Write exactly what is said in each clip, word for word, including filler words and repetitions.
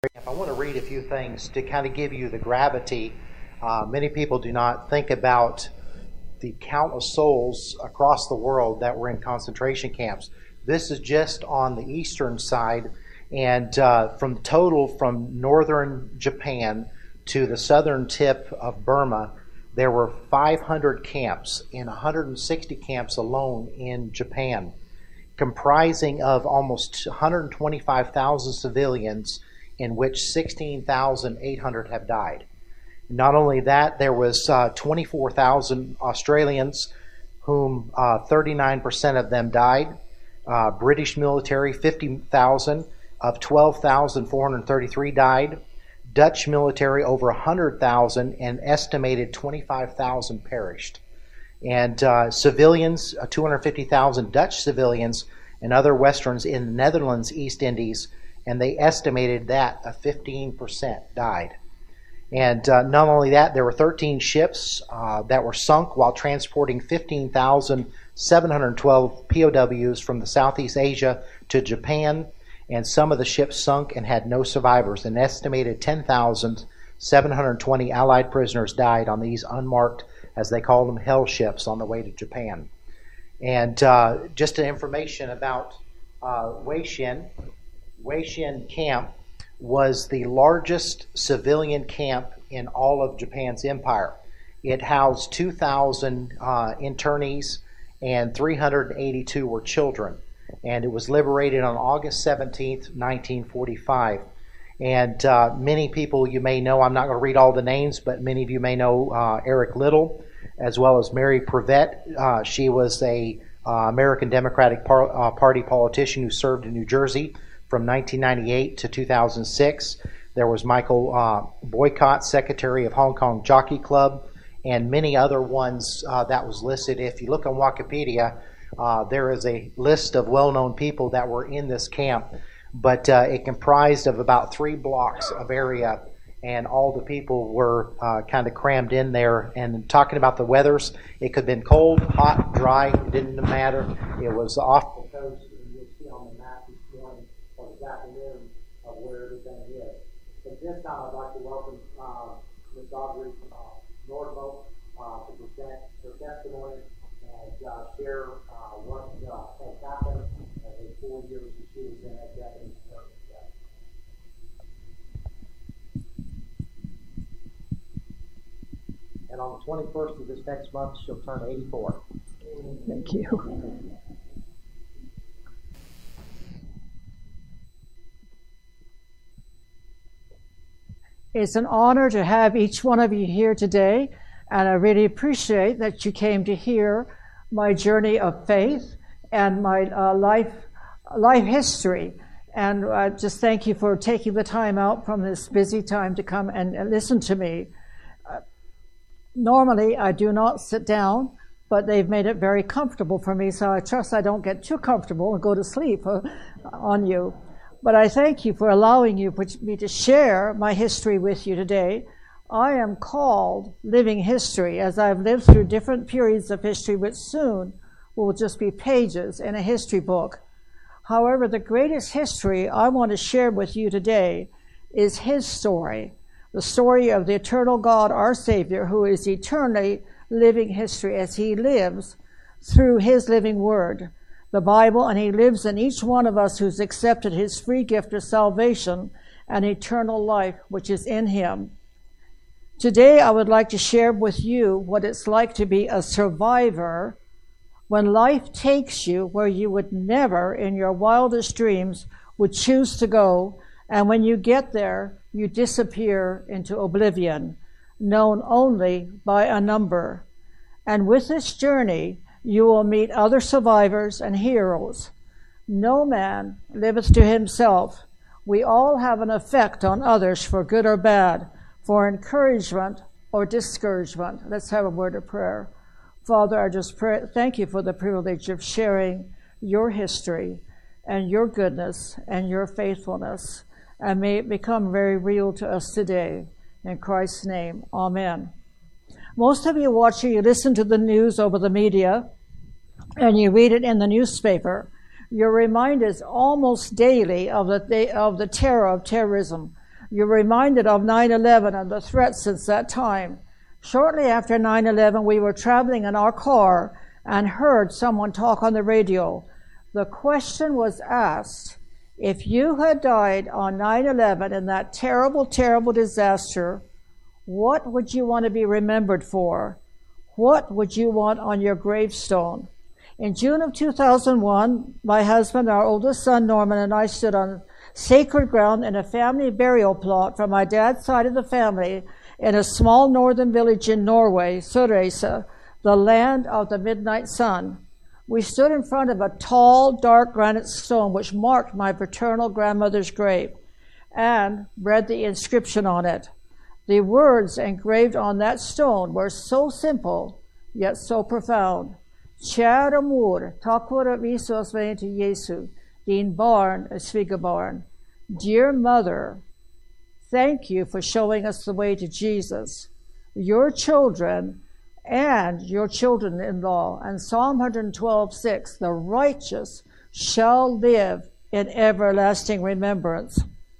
I want to read a few things to kind of give you the gravity. Uh, many people do not think about the count of souls across the world that were in concentration camps. This is just on the eastern side, and uh, from total from northern Japan to the southern tip of Burma, there were five hundred camps and one hundred sixty camps alone in Japan, comprising of almost one hundred twenty-five thousand civilians, in which sixteen thousand eight hundred have died. Not only that, there was uh, twenty-four thousand Australians, whom uh, thirty-nine percent of them died. Uh, British military, fifty thousand, of twelve thousand four hundred thirty-three died. Dutch military, over one hundred thousand, and estimated twenty-five thousand perished. And uh, civilians, uh, two hundred fifty thousand Dutch civilians and other Westerns in the Netherlands, East Indies, and they estimated that a fifteen percent died. And uh, not only that, there were thirteen ships uh, that were sunk while transporting fifteen thousand seven hundred twelve P O Ws from the Southeast Asia to Japan, and some of the ships sunk and had no survivors. An estimated ten thousand seven hundred twenty Allied prisoners died on these unmarked, as they called them, hell ships on the way to Japan. And uh, just an information about uh, Weishin. Weishin Camp was the largest civilian camp in all of Japan's empire. It housed two thousand uh, internees, and three hundred eighty-two were children. And it was liberated on August seventeenth, nineteen forty-five. And uh, many people you may know, I'm not going to read all the names, but many of you may know uh, Eric Little, as well as Mary Prevet. Uh, she was a uh, American Democratic Par- uh, Party politician who served in New Jersey from nineteen ninety-eight to two thousand six. There was Michael uh, Boycott, Secretary of Hong Kong Jockey Club, and many other ones uh, that was listed. If you look on Wikipedia, uh, there is a list of well-known people that were in this camp, but uh, it comprised of about three blocks of area, and all the people were uh, kind of crammed in there. And talking about the weathers, it could have been cold, hot, dry, it didn't matter. It was off the coast, and you'll see on the map this morning afternoon of where everything is. At this time, I'd like to welcome uh, Miz Audrey uh, Nordmo uh, to present her testimony and uh, share uh, what uh, has happened as the four years that she was in that Japanese service. And on the twenty-first of this next month, she'll turn eighty-four. Thank you. It's an honor to have each one of you here today, and I really appreciate that you came to hear my journey of faith and my uh, life life history. And uh, just thank you for taking the time out from this busy time to come and, and listen to me. Uh, normally, I do not sit down, but they've made it very comfortable for me, so I trust I don't get too comfortable and go to sleep uh, on you. But I thank you for allowing you, me to share my history with you today. I am called living history, as I've lived through different periods of history, which soon will just be pages in a history book. However, the greatest history I want to share with you today is His story, the story of the eternal God, our Savior, who is eternally living history as He lives through His living Word, the Bible, and He lives in each one of us who's accepted His free gift of salvation and eternal life, which is in Him. Today, I would like to share with you what it's like to be a survivor when life takes you where you would never, in your wildest dreams, would choose to go, and when you get there, you disappear into oblivion, known only by a number. And with this journey, you will meet other survivors and heroes. No man liveth to himself. We all have an effect on others for good or bad, for encouragement or discouragement. Let's have a word of prayer. Father, I just pray, thank you for the privilege of sharing your history and your goodness and your faithfulness, and may it become very real to us today. In Christ's name, amen. Most of you watching, you listen to the news over the media, and you read it in the newspaper. You're reminded almost daily of the of the terror of terrorism. You're reminded of nine eleven and the threats since that time. Shortly after nine eleven, we were traveling in our car and heard someone talk on the radio. The question was asked, if you had died on nine eleven in that terrible, terrible disaster, what would you want to be remembered for? What would you want on your gravestone? In June of two thousand one, my husband, our oldest son, Norman, and I stood on sacred ground in a family burial plot from my dad's side of the family in a small northern village in Norway, Sørreisa, the land of the midnight sun. We stood in front of a tall, dark granite stone which marked my paternal grandmother's grave and read the inscription on it. The words engraved on that stone were so simple, yet so profound. Kjære mor, takk for å vise oss veien til Jesu, din barn er svigerbarn. Dear mother, thank you for showing us the way to Jesus. Your children and your children-in-law, and Psalm one twelve six, the righteous shall live in everlasting remembrance.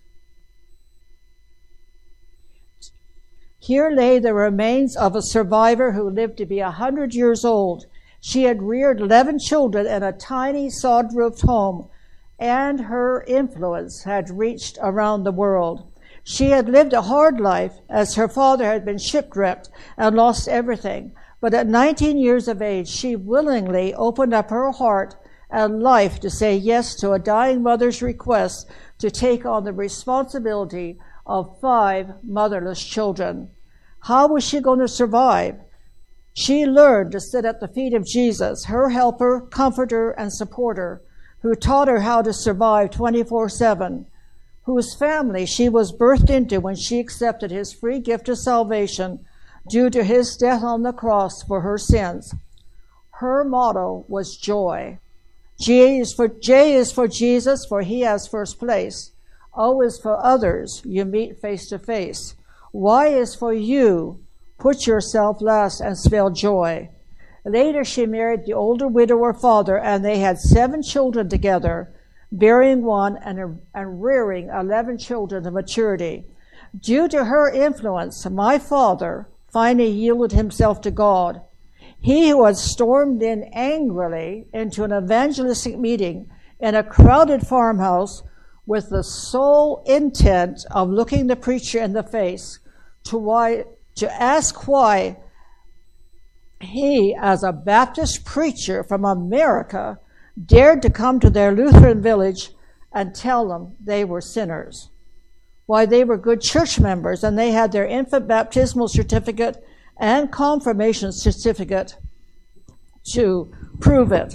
Here lay the remains of a survivor who lived to be a hundred years old. She had reared eleven children in a tiny sod-roofed home, and her influence had reached around the world. She had lived a hard life, as her father had been shipwrecked and lost everything. But at nineteen years of age, she willingly opened up her heart and life to say yes to a dying mother's request to take on the responsibility of five motherless children. How was she going to survive? She learned to sit at the feet of Jesus, her helper, comforter, and supporter, who taught her how to survive twenty-four seven, whose family she was birthed into when she accepted his free gift of salvation due to his death on the cross for her sins. Her motto was joy. J is for, J is for Jesus, for he has first place. O is for others, you meet face to face. Y is for you, put yourself last and spell joy. Later she married the older widower father, and they had seven children together, bearing one and, and rearing eleven children to maturity. Due to her influence, my father finally yielded himself to God. He who had stormed in angrily into an evangelistic meeting in a crowded farmhouse with the sole intent of looking the preacher in the face to why to ask why he, as a Baptist preacher from America, dared to come to their Lutheran village and tell them they were sinners. Why, they were good church members, and they had their infant baptismal certificate and confirmation certificate to prove it.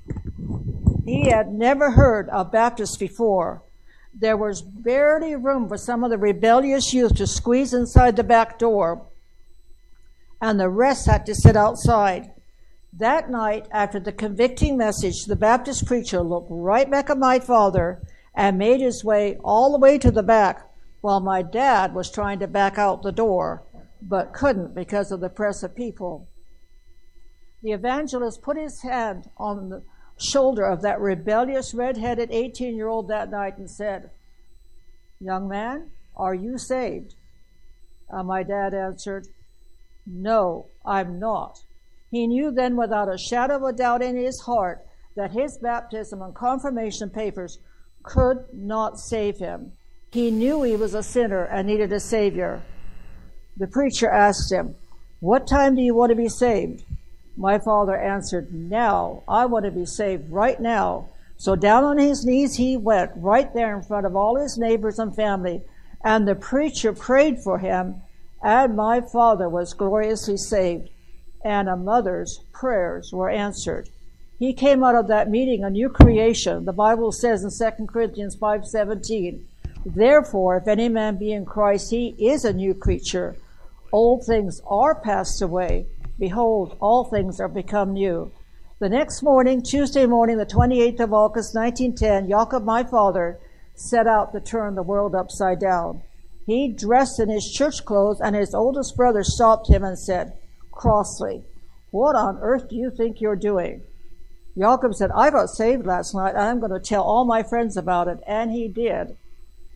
He had never heard of Baptists before. There was barely room for some of the rebellious youth to squeeze inside the back door, and the rest had to sit outside. That night, after the convicting message, the Baptist preacher looked right back at my father and made his way all the way to the back, while my dad was trying to back out the door, but couldn't because of the press of people. The evangelist put his hand on the shoulder of that rebellious, red-headed eighteen-year-old that night and said, "Young man, are you saved?" Uh, my dad answered, "No, I'm not." He knew then without a shadow of a doubt in his heart that his baptism and confirmation papers could not save him. He knew he was a sinner and needed a Savior. The preacher asked him, "What time do you want to be saved?" My father answered, "Now. I want to be saved right now." So down on his knees he went, right there in front of all his neighbors and family, and the preacher prayed for him, and my father was gloriously saved, and a mother's prayers were answered. He came out of that meeting a new creation. The Bible says in Second Corinthians five seventeen, "Therefore, if any man be in Christ, he is a new creature. Old things are passed away. Behold, all things are become new." The next morning, Tuesday morning, the twenty-eighth of August, nineteen ten, Jakob, my father, set out to turn the world upside down. He dressed in his church clothes, and his oldest brother stopped him and said, crossly, "What on earth do you think you're doing?" Jakob said, "I got saved last night, and I'm going to tell all my friends about it," and he did.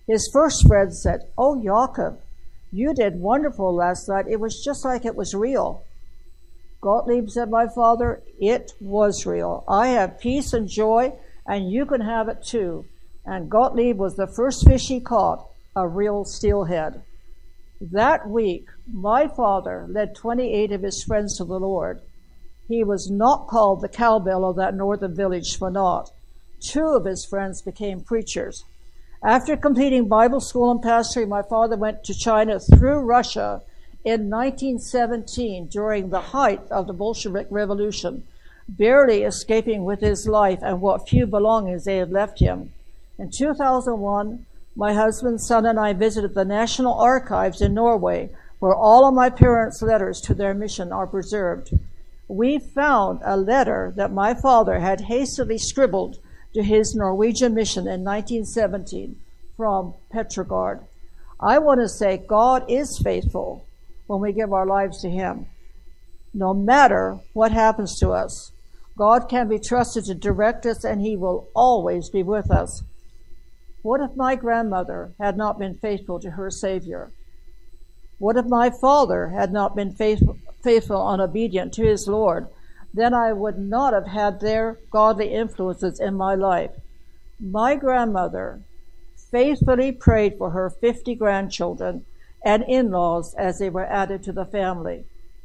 His first friend said, "Oh, Jakob, you did wonderful last night. It was just like it was real." "Gottlieb," said my father, "it was real. I have peace and joy, and you can have it too." And Gottlieb was the first fish he caught, a real steelhead. That week, my father led twenty-eight of his friends to the Lord. He was not called the cowbell of that northern village for naught. Two of his friends became preachers. After completing Bible school and pastoring, my father went to China through Russia in nineteen seventeen during the height of the Bolshevik Revolution, barely escaping with his life and what few belongings they had left him. In two thousand one, my husband, son, and I visited the National Archives in Norway, where all of my parents' letters to their mission are preserved. We found a letter that my father had hastily scribbled to his Norwegian mission in nineteen seventeen from Petrograd. I want to say God is faithful when we give our lives to him. No matter what happens to us, God can be trusted to direct us, and he will always be with us. What if my grandmother had not been faithful to her Savior? What if my father had not been faithful, faithful and obedient to his Lord? Then I would not have had their godly influences in my life. My grandmother faithfully prayed for her fifty grandchildren and in-laws as they were added to the family.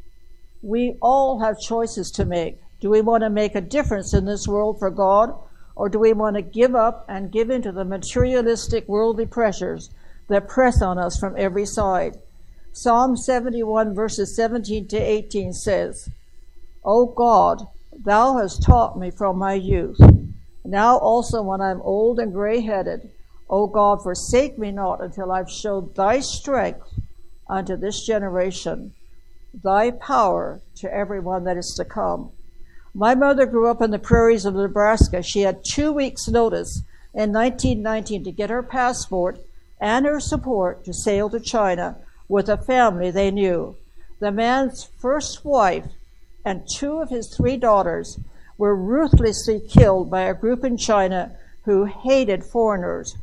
We all have choices to make. Do we want to make a difference in this world for God, or do we want to give up and give in to the materialistic worldly pressures that press on us from every side? Psalm seventy-one verses seventeen to eighteen says, "O God, thou hast taught me from my youth. Now also when I'm old and gray-headed, O God, forsake me not until I've showed thy strength unto this generation, thy power to everyone that is to come." My mother grew up in the prairies of Nebraska. She had two weeks' notice in nineteen nineteen to get her passport and her support to sail to China with a family they knew. The man's first wife and two of his three daughters were ruthlessly killed by a group in China who hated foreigners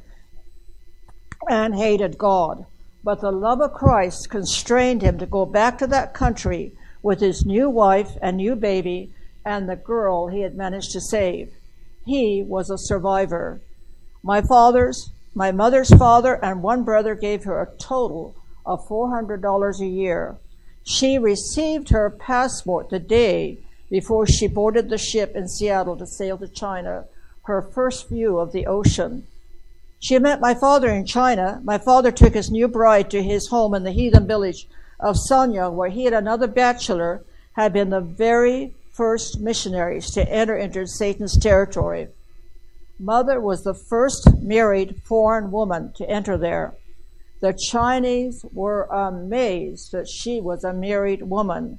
and hated God. But the love of Christ constrained him to go back to that country with his new wife and new baby and the girl he had managed to save. He was a survivor. My father's, my mother's father and one brother gave her a total of four hundred dollars a year. She received her passport the day before she boarded the ship in Seattle to sail to China, her first view of the ocean. She met my father in China. My father took his new bride to his home in the heathen village of Sanyang, where he and another bachelor had been the very first missionaries to enter into Satan's territory. Mother was the first married foreign woman to enter there. The Chinese were amazed that she was a married woman,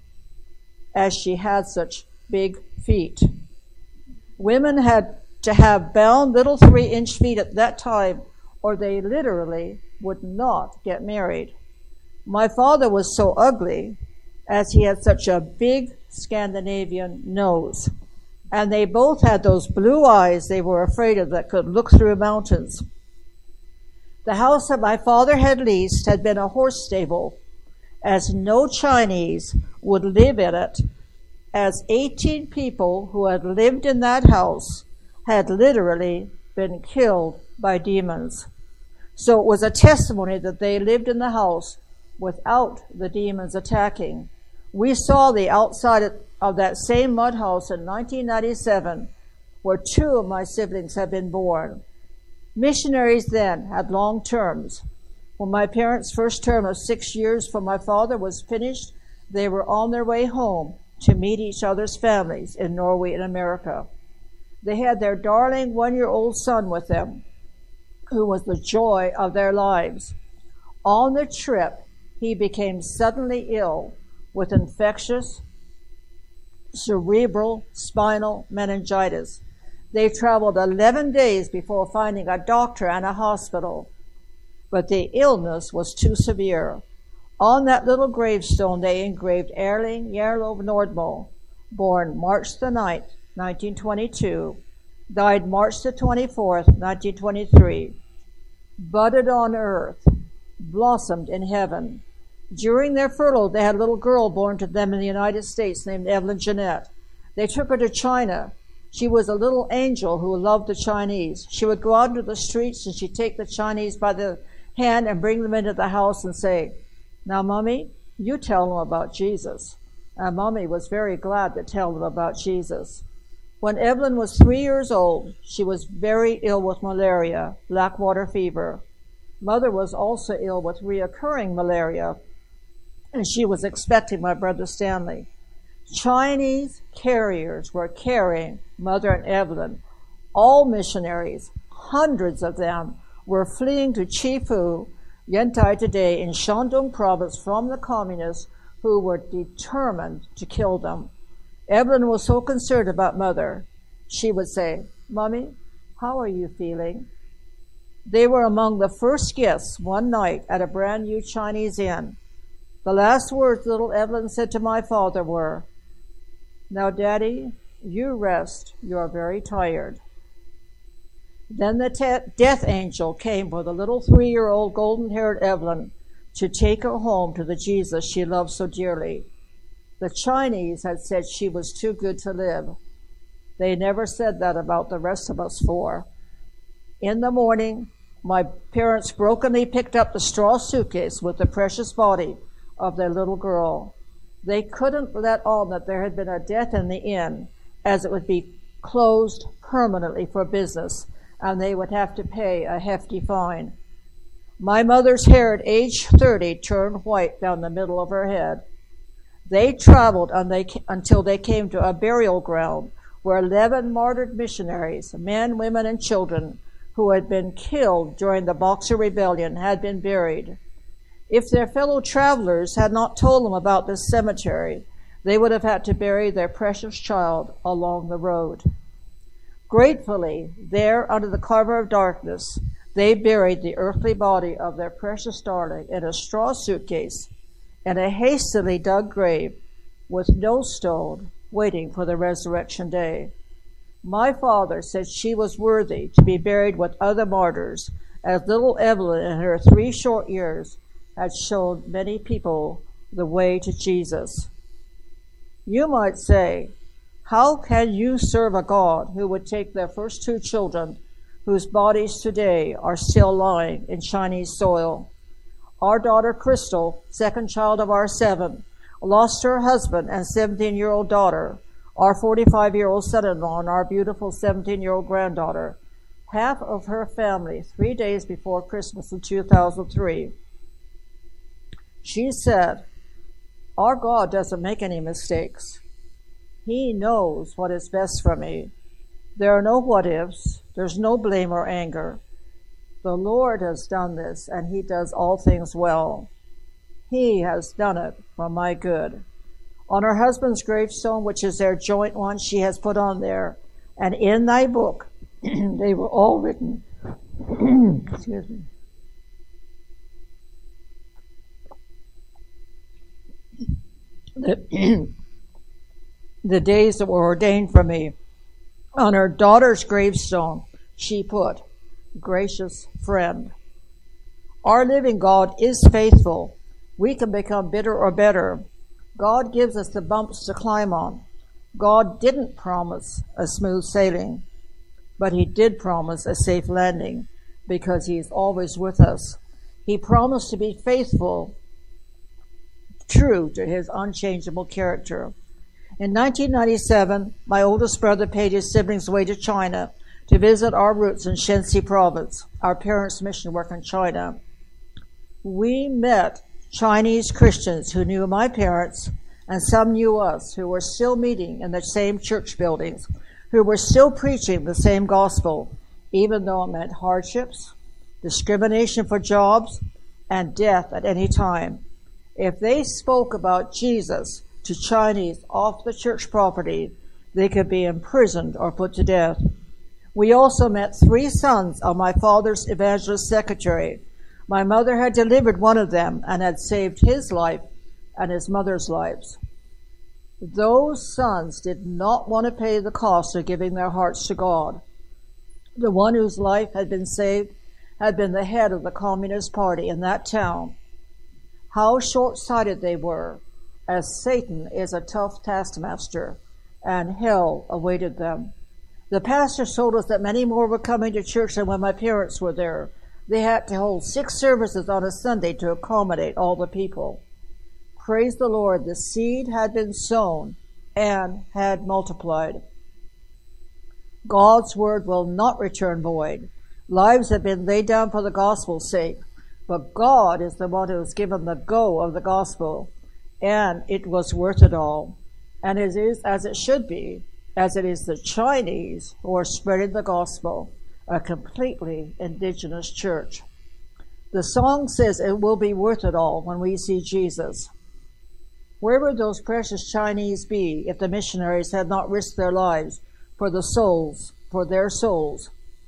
as she had such big feet. Women had to have bound little three-inch feet at that time, or they literally would not get married. My father was so ugly, as he had such a big Scandinavian nose. And they both had those blue eyes they were afraid of that could look through mountains. The house that my father had leased had been a horse stable, as no Chinese would live in it, as eighteen people who had lived in that house had literally been killed by demons. So it was a testimony that they lived in the house without the demons attacking. We saw the outside of that same mud house in nineteen ninety-seven, where two of my siblings had been born. Missionaries then had long terms. When my parents' first term of six years for my father was finished, they were on their way home to meet each other's families in Norway and America. They had their darling one-year-old son with them, who was the joy of their lives. On the trip, he became suddenly ill with infectious cerebral spinal meningitis. They traveled eleven days before finding a doctor and a hospital, but the illness was too severe. On that little gravestone, they engraved Erling Jarlov Nordmo, born March the ninth, nineteen twenty-two, died March the twenty-fourth, nineteen twenty-three. budded on earth, blossomed in heaven. During their furlough, they had a little girl born to them in the United States named Evelyn Jeanette. They took her to China. She was a little angel who loved the Chinese. She would go out into the streets and she'd take the Chinese by the hand and bring them into the house and say, "Now, Mommy, you tell them about Jesus." And Mommy was very glad to tell them about Jesus. When Evelyn was three years old, she was very ill with malaria, black water fever. Mother was also ill with reoccurring malaria, and she was expecting my brother Stanley. Chinese carriers were carrying Mother and Evelyn. All missionaries, hundreds of them, were fleeing to Chifu, Yantai today, in Shandong province from the communists who were determined to kill them. Evelyn was so concerned about Mother. She would say, "Mommy, how are you feeling?" They were among the first guests one night at a brand new Chinese inn. The last words little Evelyn said to my father were, "Now, Daddy, you rest. You are very tired." Then the te- death angel came for the little three-year-old golden-haired Evelyn to take her home to the Jesus she loved so dearly. The Chinese had said she was too good to live. They never said that about the rest of us four. In the morning, my parents brokenly picked up the straw suitcase with the precious body of their little girl. They couldn't let on that there had been a death in the inn, as it would be closed permanently for business, and they would have to pay a hefty fine. My mother's hair at age thirty turned white down the middle of her head. They traveled until they came to a burial ground where eleven martyred missionaries, men, women, and children, who had been killed during the Boxer Rebellion, had been buried. If their fellow travelers had not told them about this cemetery, they would have had to bury their precious child along the road. Gratefully, there under the cover of darkness, they buried the earthly body of their precious darling in a straw suitcase in a hastily dug grave with no stone, waiting for the resurrection day. My father said she was worthy to be buried with other martyrs, as little Evelyn in her three short years had shown many people the way to Jesus. You might say, how can you serve a God who would take their first two children, whose bodies today are still lying in Chinese soil? Our daughter Crystal, second child of our seven, lost her husband and seventeen-year-old daughter, our forty-five-year-old son-in-law, and our beautiful seventeen-year-old granddaughter, half of her family, three days before Christmas in two thousand three. She said, "Our God doesn't make any mistakes. He knows what is best for me. There are no what-ifs. There's no blame or anger. The Lord has done this, and he does all things well. He has done it for my good." On her husband's gravestone, which is their joint one, she has put on there, "And in thy book," they were all written, excuse me, the, the days that were ordained for me. On her daughter's gravestone, she put, "Gracious friend." Our living God is faithful. We can become bitter or better. God gives us the bumps to climb on. God didn't promise a smooth sailing, but he did promise a safe landing because he is always with us. He promised to be faithful, true to his unchangeable character. In nineteen ninety-seven, my oldest brother paid his siblings away to China to visit our roots in Shenxi province, our parents' mission work in China. We met Chinese Christians who knew my parents, and some knew us, who were still meeting in the same church buildings, who were still preaching the same gospel, even though it meant hardships, discrimination for jobs, and death at any time. If they spoke about Jesus to Chinese off the church property, they could be imprisoned or put to death. We also met three sons of my father's evangelist secretary. My mother had delivered one of them and had saved his life and his mother's lives. Those sons did not want to pay the cost of giving their hearts to God. The one whose life had been saved had been the head of the Communist Party in that town. How short-sighted they were, as Satan is a tough taskmaster, and hell awaited them. The pastor told us that many more were coming to church than when my parents were there. They had to hold six services on a Sunday to accommodate all the people. Praise the Lord, the seed had been sown and had multiplied. God's word will not return void. Lives have been laid down for the gospel's sake, but God is the one who has given the go of the gospel, and it was worth it all. And it is as it should be, as it is the Chinese who are spreading the gospel, a completely indigenous church. The song says it will be worth it all when we see Jesus. Where would those precious Chinese be if the missionaries had not risked their lives for the souls, for their souls?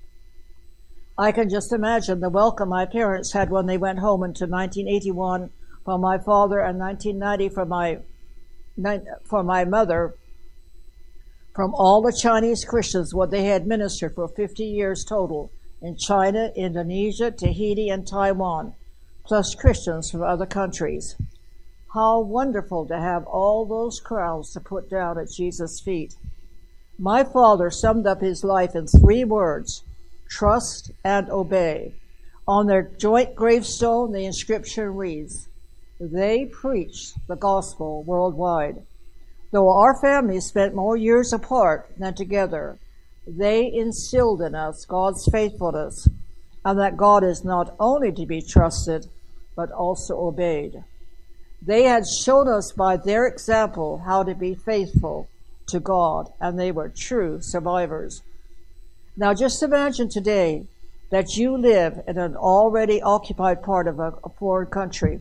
I can just imagine the welcome my parents had when they went home into nineteen eighty-one from my father and nineteen ninety from my, for my mother, from all the Chinese Christians what they had ministered for fifty years total in China, Indonesia, Tahiti, and Taiwan, plus Christians from other countries. How wonderful to have all those crowds to put down at Jesus' feet. My father summed up his life in three words: trust and obey. On their joint gravestone, the inscription reads, "They preach the gospel worldwide." Though our families spent more years apart than together, they instilled in us God's faithfulness, and that God is not only to be trusted, but also obeyed. They had shown us by their example how to be faithful to God, and they were true survivors. Now just imagine today that you live in an already occupied part of a, a foreign country.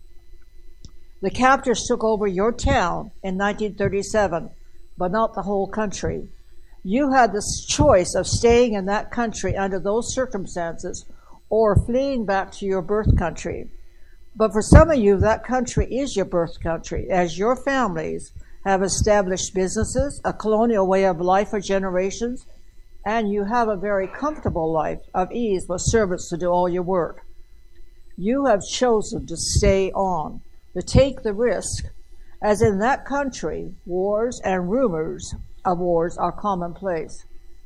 The captors took over your town in nineteen thirty-seven, but not the whole country. You had the choice of staying in that country under those circumstances or fleeing back to your birth country. But for some of you, that country is your birth country, as your families have established businesses, a colonial way of life for generations, and you have a very comfortable life of ease with servants to do all your work. You have chosen to stay on, to take the risk, as in that country, wars and rumors of wars are commonplace.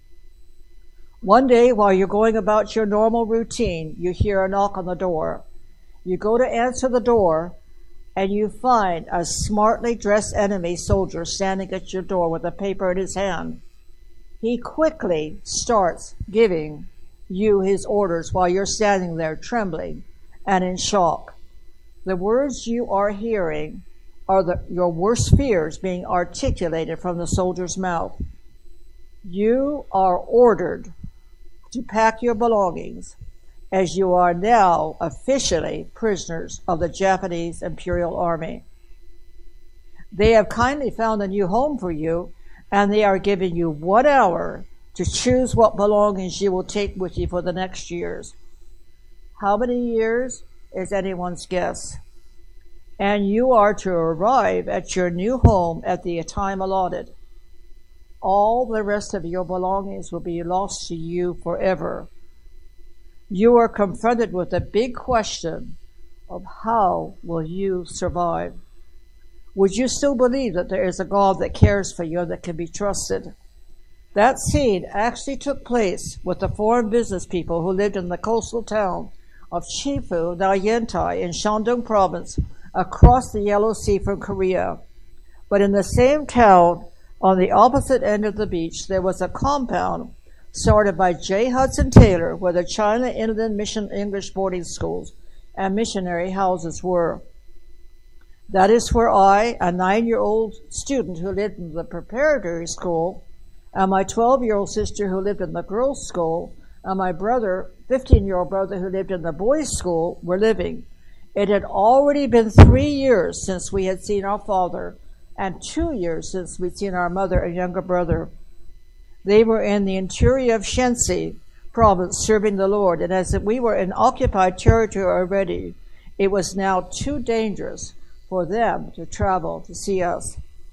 One day, while you're going about your normal routine, you hear a knock on the door. You go to answer the door, and you find a smartly dressed enemy soldier standing at your door with a paper in his hand. He quickly starts giving you his orders while you're standing there trembling and in shock. The words you are hearing are the, your worst fears being articulated from the soldier's mouth. You are ordered to pack your belongings, as you are now officially prisoners of the Japanese Imperial Army. They have kindly found a new home for you, and they are giving you one hour to choose what belongings you will take with you for the next years. How many years is anyone's guess? And you are to arrive at your new home at the time allotted. All the rest of your belongings will be lost to you forever. You are confronted with the big question of how will you survive? Would you still believe that there is a God that cares for you and that can be trusted? That scene actually took place with the foreign business people who lived in the coastal town of Chifu, now Yantai, in Shandong province, across the Yellow Sea from Korea. But in the same town, on the opposite end of the beach, there was a compound started by J. Hudson Taylor, where the China Inland Mission English boarding schools and missionary houses were. That is where I, a nine-year-old student who lived in the preparatory school, and my twelve-year-old sister who lived in the girls' school, and my brother, fifteen-year-old brother who lived in the boys' school, were living. It had already been three years since we had seen our father, and two years since we'd seen our mother and younger brother. They were in the interior of Shenxi province serving the Lord, and as we were in occupied territory already, it was now too dangerous for them to travel to see us.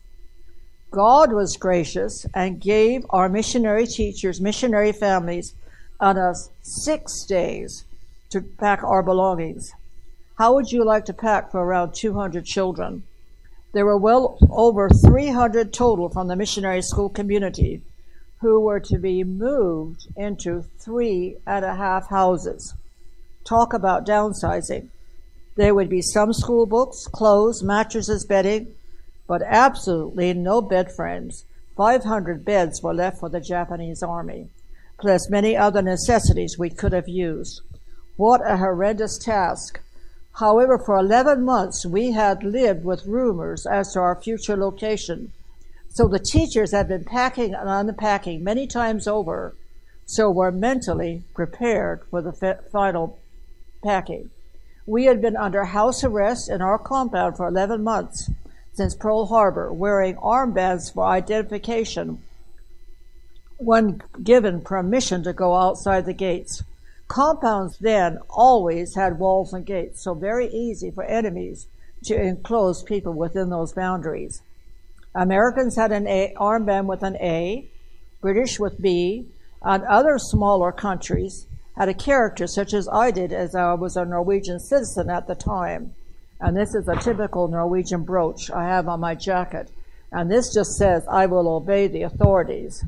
God was gracious and gave our missionary teachers, missionary families, on us six days to pack our belongings. How would you like to pack for around two hundred children? There were well over three hundred total from the missionary school community who were to be moved into three and a half houses. Talk about downsizing. There would be some school books, clothes, mattresses, bedding, but absolutely no bed frames. five hundred beds were left for the Japanese army, plus many other necessities we could have used. What a horrendous task. However, for eleven months, we had lived with rumors as to our future location. So the teachers had been packing and unpacking many times over, so were mentally prepared for the final packing. We had been under house arrest in our compound for eleven months since Pearl Harbor, wearing armbands for identification when given permission to go outside the gates. Compounds then always had walls and gates, so very easy for enemies to enclose people within those boundaries. Americans had an A, armband with an A, British with B, and other smaller countries had a character such as I did, as I was a Norwegian citizen at the time. And this is a typical Norwegian brooch I have on my jacket. And this just says, I will obey the authorities.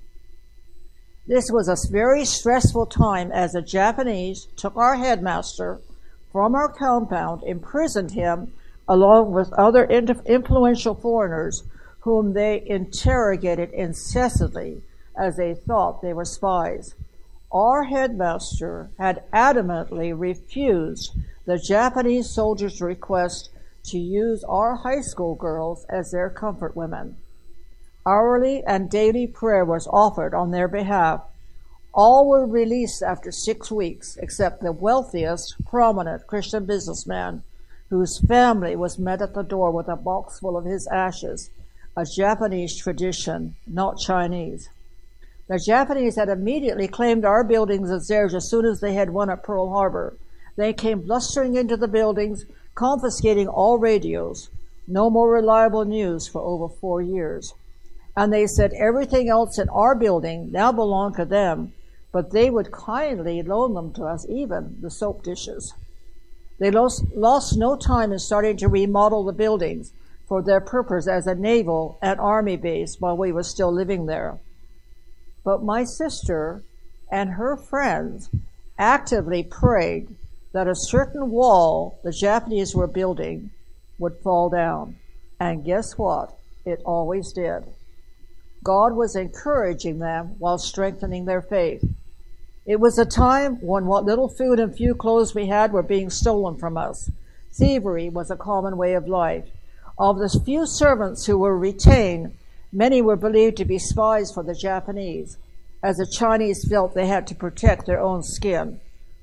This was a very stressful time as the Japanese took our headmaster from our compound, imprisoned him, along with other influential foreigners whom they interrogated incessantly as they thought they were spies. Our headmaster had adamantly refused the Japanese soldiers' request to use our high school girls as their comfort women. Hourly and daily prayer was offered on their behalf. All were released after six weeks, except the wealthiest, prominent Christian businessman, whose family was met at the door with a box full of his ashes, a Japanese tradition, not Chinese. The Japanese had immediately claimed our buildings as theirs as soon as they had won at Pearl Harbor. They came blustering into the buildings, confiscating all radios. No more reliable news for over four years. And they said everything else in our building now belonged to them, but they would kindly loan them to us, even the soap dishes. They lost, lost no time in starting to remodel the buildings for their purpose as a naval and army base while we were still living there. But my sister and her friends actively prayed that a certain wall the Japanese were building would fall down. And guess what? It always did. God was encouraging them while strengthening their faith. It was a time when what little food and few clothes we had were being stolen from us. Thievery was a common way of life. Of the few servants who were retained, many were believed to be spies for the Japanese, as the Chinese felt they had to protect their own skin.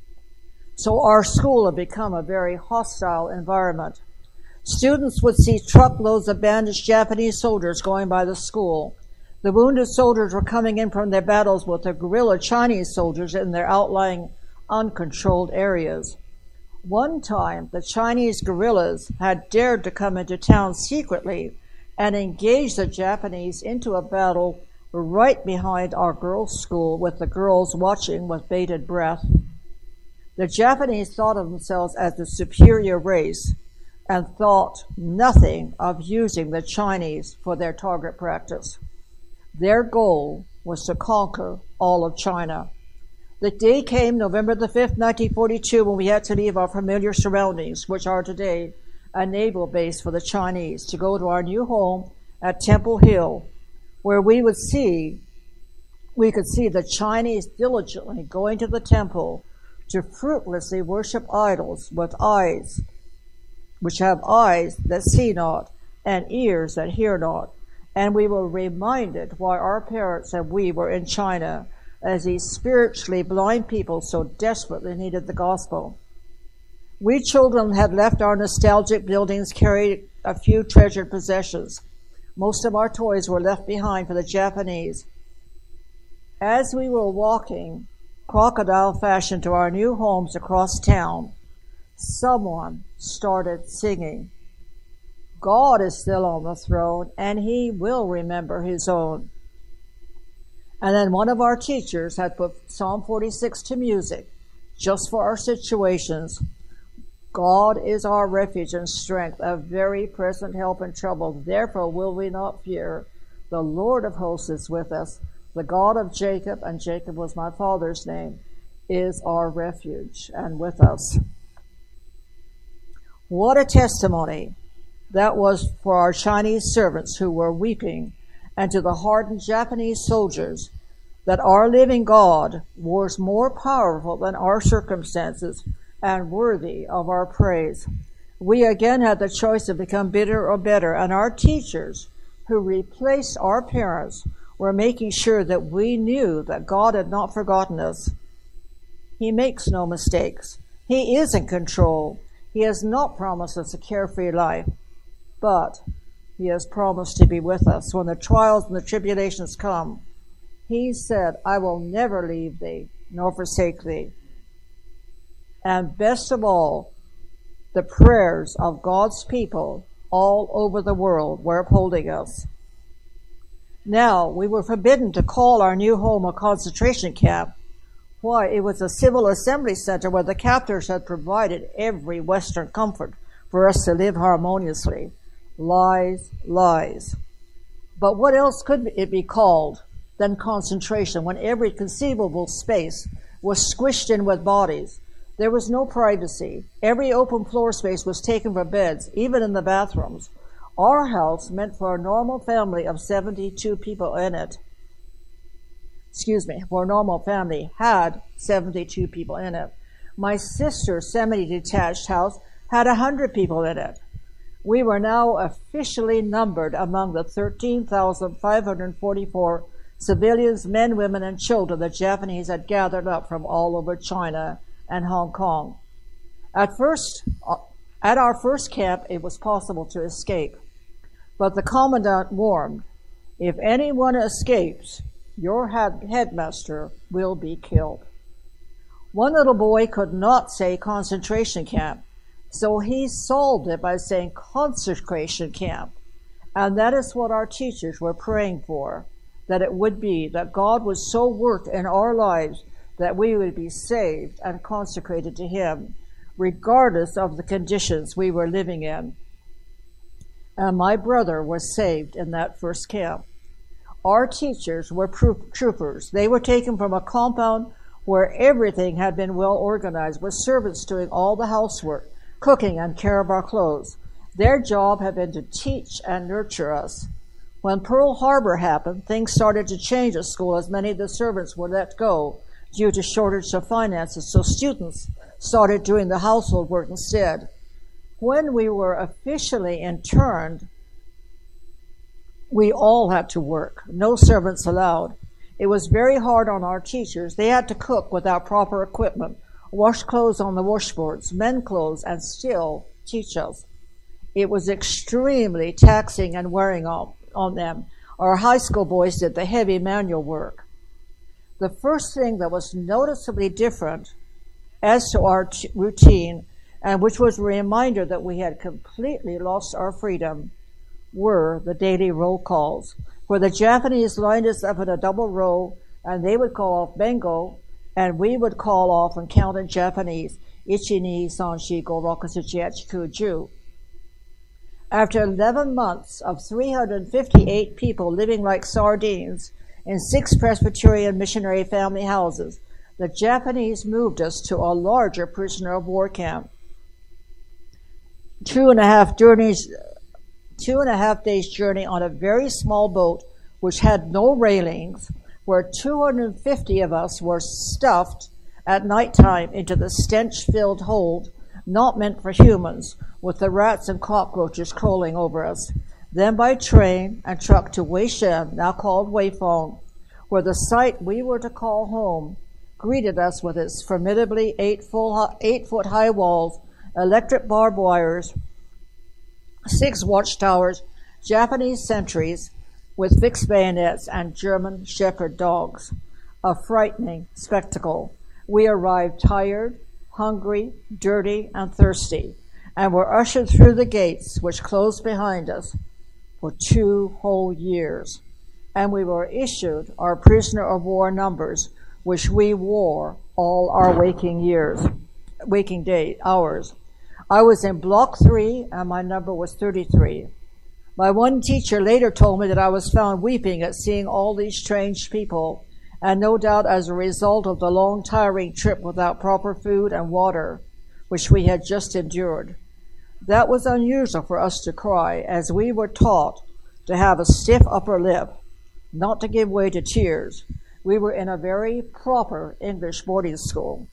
So our school had become a very hostile environment. Students would see truckloads of bandaged Japanese soldiers going by the school. The wounded soldiers were coming in from their battles with the guerrilla Chinese soldiers in their outlying, uncontrolled areas. One time, the Chinese guerrillas had dared to come into town secretly and engage the Japanese into a battle right behind our girls' school, with the girls watching with bated breath. The Japanese thought of themselves as the superior race and thought nothing of using the Chinese for their target practice. Their goal was to conquer all of China. The day came, November the fifth, nineteen forty-two, when we had to leave our familiar surroundings, which are today a naval base for the Chinese, to go to our new home at Temple Hill, where we would see, we could see the Chinese diligently going to the temple to fruitlessly worship idols with eyes, which have eyes that see not and ears that hear not. And we were reminded why our parents and we were in China, as these spiritually blind people so desperately needed the gospel. We children had left our nostalgic buildings, carried a few treasured possessions. Most of our toys were left behind for the Japanese. As we were walking crocodile fashion to our new homes across town, someone started singing, "God is still on the throne, and he will remember his own." And then one of our teachers had put Psalm forty-six to music, just for our situations. God is our refuge and strength, a very present help in trouble. Therefore will we not fear. The Lord of hosts is with us. The God of Jacob, and Jacob was my father's name, is our refuge and with us. What a testimony that was for our Chinese servants who were weeping, and to the hardened Japanese soldiers, that our living God was more powerful than our circumstances and worthy of our praise. We again had the choice to become bitter or better, and our teachers who replaced our parents were making sure that we knew that God had not forgotten us. He makes no mistakes. He is in control. He has not promised us a carefree life, but he has promised to be with us when the trials and the tribulations come. He said, I will never leave thee nor forsake thee. And best of all, the prayers of God's people all over the world were upholding us. Now, we were forbidden to call our new home a concentration camp. Why? It was a civil assembly center where the captors had provided every Western comfort for us to live harmoniously. Lies, lies. But what else could it be called than concentration when every conceivable space was squished in with bodies? There was no privacy. Every open floor space was taken for beds, even in the bathrooms. Our house meant for a normal family of seventy-two people in it. Excuse me, for a normal family had seventy-two people in it. My sister's semi-detached house had one hundred people in it. We were now officially numbered among the thirteen thousand five hundred forty-four civilians, men, women, and children the Japanese had gathered up from all over China and Hong Kong. At first, at our first camp, it was possible to escape. But the commandant warned, if anyone escapes, your head, headmaster will be killed. One little boy could not say concentration camp, so he solved it by saying consecration camp. And that is what our teachers were praying for, that it would be, that God would so work in our lives that we would be saved and consecrated to him, regardless of the conditions we were living in. And my brother was saved in that first camp. Our teachers were troopers. They were taken from a compound where everything had been well organized, with servants doing all the housework, cooking, and care of our clothes. Their job had been to teach and nurture us. When Pearl Harbor happened, things started to change at school as many of the servants were let go due to shortage of finances, so students started doing the household work instead. When we were officially interned, we all had to work, no servants allowed. It was very hard on our teachers. They had to cook without proper equipment, wash clothes on the washboards, mend clothes, and still teach us. It was extremely taxing and wearing on, on them. Our high school boys did the heavy manual work. The first thing that was noticeably different as to our t- routine, and which was a reminder that we had completely lost our freedom, were the daily roll calls, where the Japanese lined us up in a double row, and they would call off Bengo, and we would call off and count in Japanese, Ichi, ni, san, shi, go, roku, tsuchi, hachi, ku, ju. After eleven months of three hundred fifty-eight people living like sardines in six Presbyterian missionary family houses, the Japanese moved us to a larger prisoner of war camp. Two and a half journeys, two and a half days journey on a very small boat, which had no railings, where two hundred fifty of us were stuffed at nighttime into the stench-filled hold, not meant for humans, with the rats and cockroaches crawling over us. Then by train and truck to Weishan, now called Weifeng, where the site we were to call home greeted us with its formidably eight full, eight-foot high walls, electric barbed wires, six watchtowers, Japanese sentries with fixed bayonets, and German shepherd dogs. A frightening spectacle. We arrived tired, hungry, dirty, and thirsty, and were ushered through the gates, which closed behind us, for two whole years. And we were issued our prisoner of war numbers, which we wore all our waking years, waking day hours. I was in block three, and my number was thirty-three. My one teacher later told me that I was found weeping at seeing all these strange people, and no doubt as a result of the long, tiring trip without proper food and water, which we had just endured. That was unusual for us to cry, as we were taught to have a stiff upper lip, not to give way to tears. We were in a very proper English boarding school.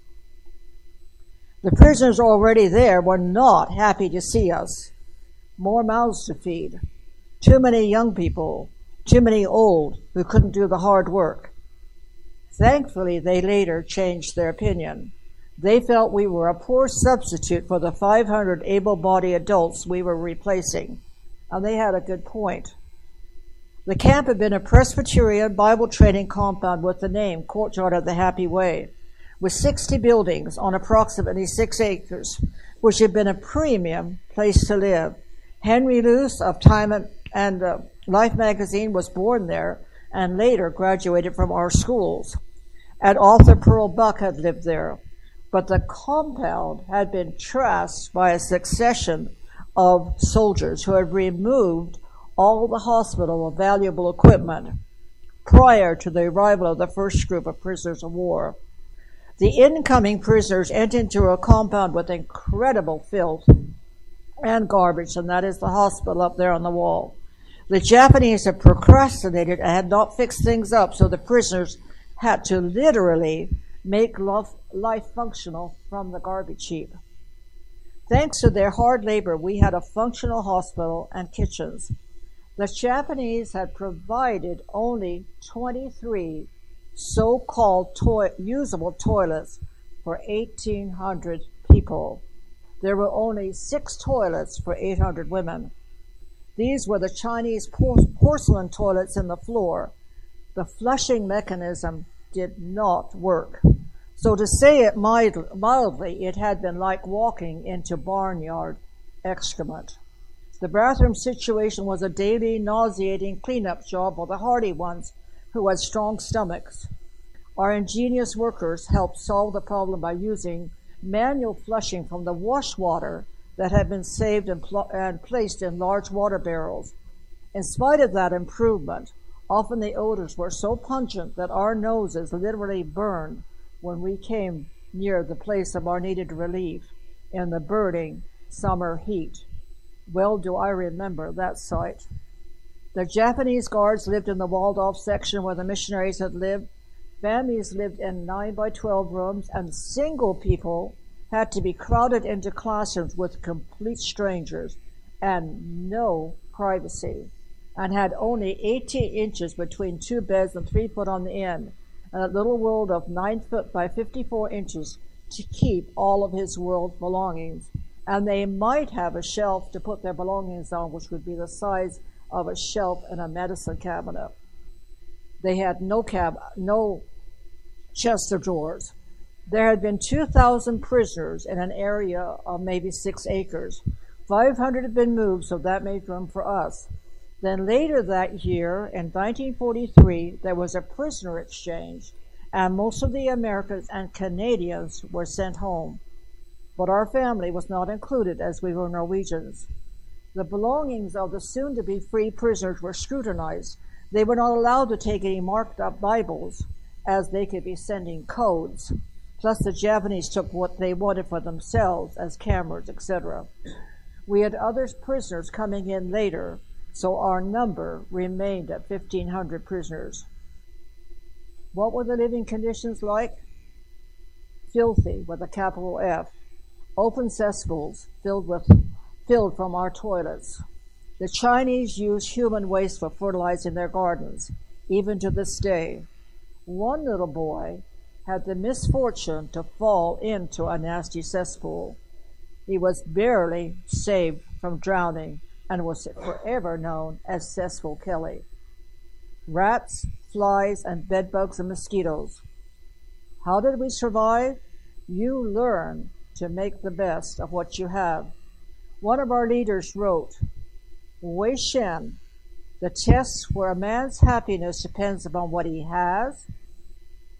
The prisoners already there were not happy to see us. More mouths to feed. Too many young people, too many old who couldn't do the hard work. Thankfully, they later changed their opinion. They felt we were a poor substitute for the five hundred able-bodied adults we were replacing, and they had a good point. The camp had been a Presbyterian Bible training compound with the name Courtyard of the Happy Way, with sixty buildings on approximately six acres, which had been a premium place to live. Henry Luce of Time and, and uh, Life magazine was born there and later graduated from our schools. And author Pearl Buck had lived there. But the compound had been trashed by a succession of soldiers who had removed all the hospital of valuable equipment prior to the arrival of the first group of prisoners of war. The incoming prisoners entered into a compound with incredible filth and garbage, and that is the hospital up there on the wall. The Japanese had procrastinated and had not fixed things up, so the prisoners had to literally make life functional from the garbage heap. Thanks to their hard labor, we had a functional hospital and kitchens. The Japanese had provided only twenty-three so-called toi- usable toilets for eighteen hundred people. There were only six toilets for eight hundred women. These were the Chinese por- porcelain toilets in the floor. The flushing mechanism did not work. So to say it mild- mildly, it had been like walking into barnyard excrement. The bathroom situation was a daily nauseating cleanup job for the hardy ones who had strong stomachs. Our ingenious workers helped solve the problem by using manual flushing from the wash water that had been saved and, pl- and placed in large water barrels. In spite of that improvement, often the odors were so pungent that our noses literally burned when we came near the place of our needed relief in the burning summer heat. Well do I remember that sight. The Japanese guards lived in the walled-off section where the missionaries had lived. Families lived in nine by twelve rooms, and single people had to be crowded into classrooms with complete strangers and no privacy, and had only eighteen inches between two beds and three foot on the end, and a little world of nine foot by fifty-four inches to keep all of his world's belongings. And they might have a shelf to put their belongings on, which would be the size of a shelf in a medicine cabinet. They had no cab, no chest of drawers. There had been two thousand prisoners in an area of maybe six acres. five hundred had been moved, so that made room for us. Then later that year, in nineteen forty-three, there was a prisoner exchange, and most of the Americans and Canadians were sent home. But our family was not included, as we were Norwegians. The belongings of the soon-to-be free prisoners were scrutinized. They were not allowed to take any marked-up Bibles, as they could be sending codes. Plus, the Japanese took what they wanted for themselves, as cameras, et cetera. We had other prisoners coming in later, so our number remained at fifteen hundred prisoners. What were the living conditions like? Filthy, with a capital F. Open cesspools filled with filled from our toilets. The Chinese use human waste for fertilizing their gardens, even to this day. One little boy had the misfortune to fall into a nasty cesspool. He was barely saved from drowning and was forever known as Cesspool Kelly. Rats, flies, and bedbugs and mosquitoes. How did we survive? You learn to make the best of what you have. One of our leaders wrote, Wei Shen, the test where a man's happiness depends upon what he has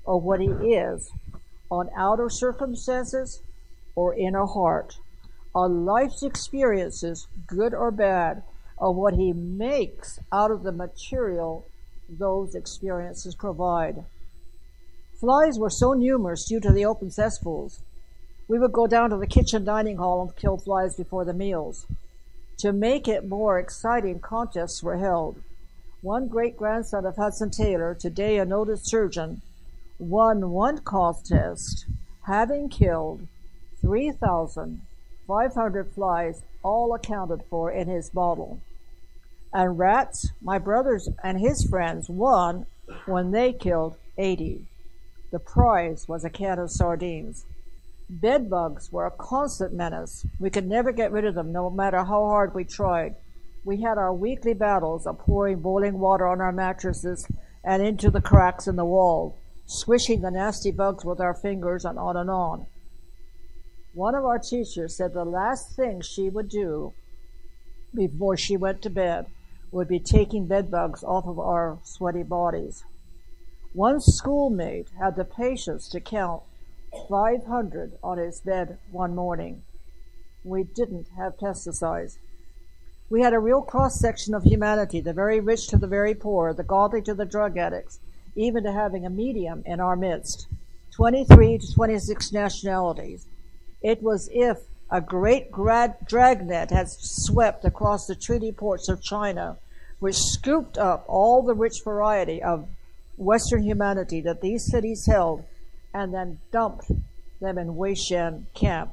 of what he is, on outer circumstances or inner heart, on life's experiences, good or bad, of what he makes out of the material those experiences provide. Flies were so numerous due to the open cesspools. We would go down to the kitchen dining hall and kill flies before the meals. To make it more exciting, contests were held. One great-grandson of Hudson Taylor, today a noted surgeon, won one contest, having killed three thousand five hundred flies, all accounted for in his bottle. And rats, my brothers and his friends won when they killed eighty. The prize was a can of sardines. Bed bugs were a constant menace. We could never get rid of them, no matter how hard we tried. We had our weekly battles of pouring boiling water on our mattresses and into the cracks in the wall, squishing the nasty bugs with our fingers, and on and on. One of our teachers said the last thing she would do before she went to bed would be taking bed bugs off of our sweaty bodies. One schoolmate had the patience to count five hundred on his bed one morning. We didn't have pesticides. We had a real cross-section of humanity, the very rich to the very poor, the godly to the drug addicts, even to having a medium in our midst. twenty-three to twenty-six nationalities. It was if a great dragnet had swept across the treaty ports of China, which scooped up all the rich variety of Western humanity that these cities held, and then dumped them in Weishan Camp,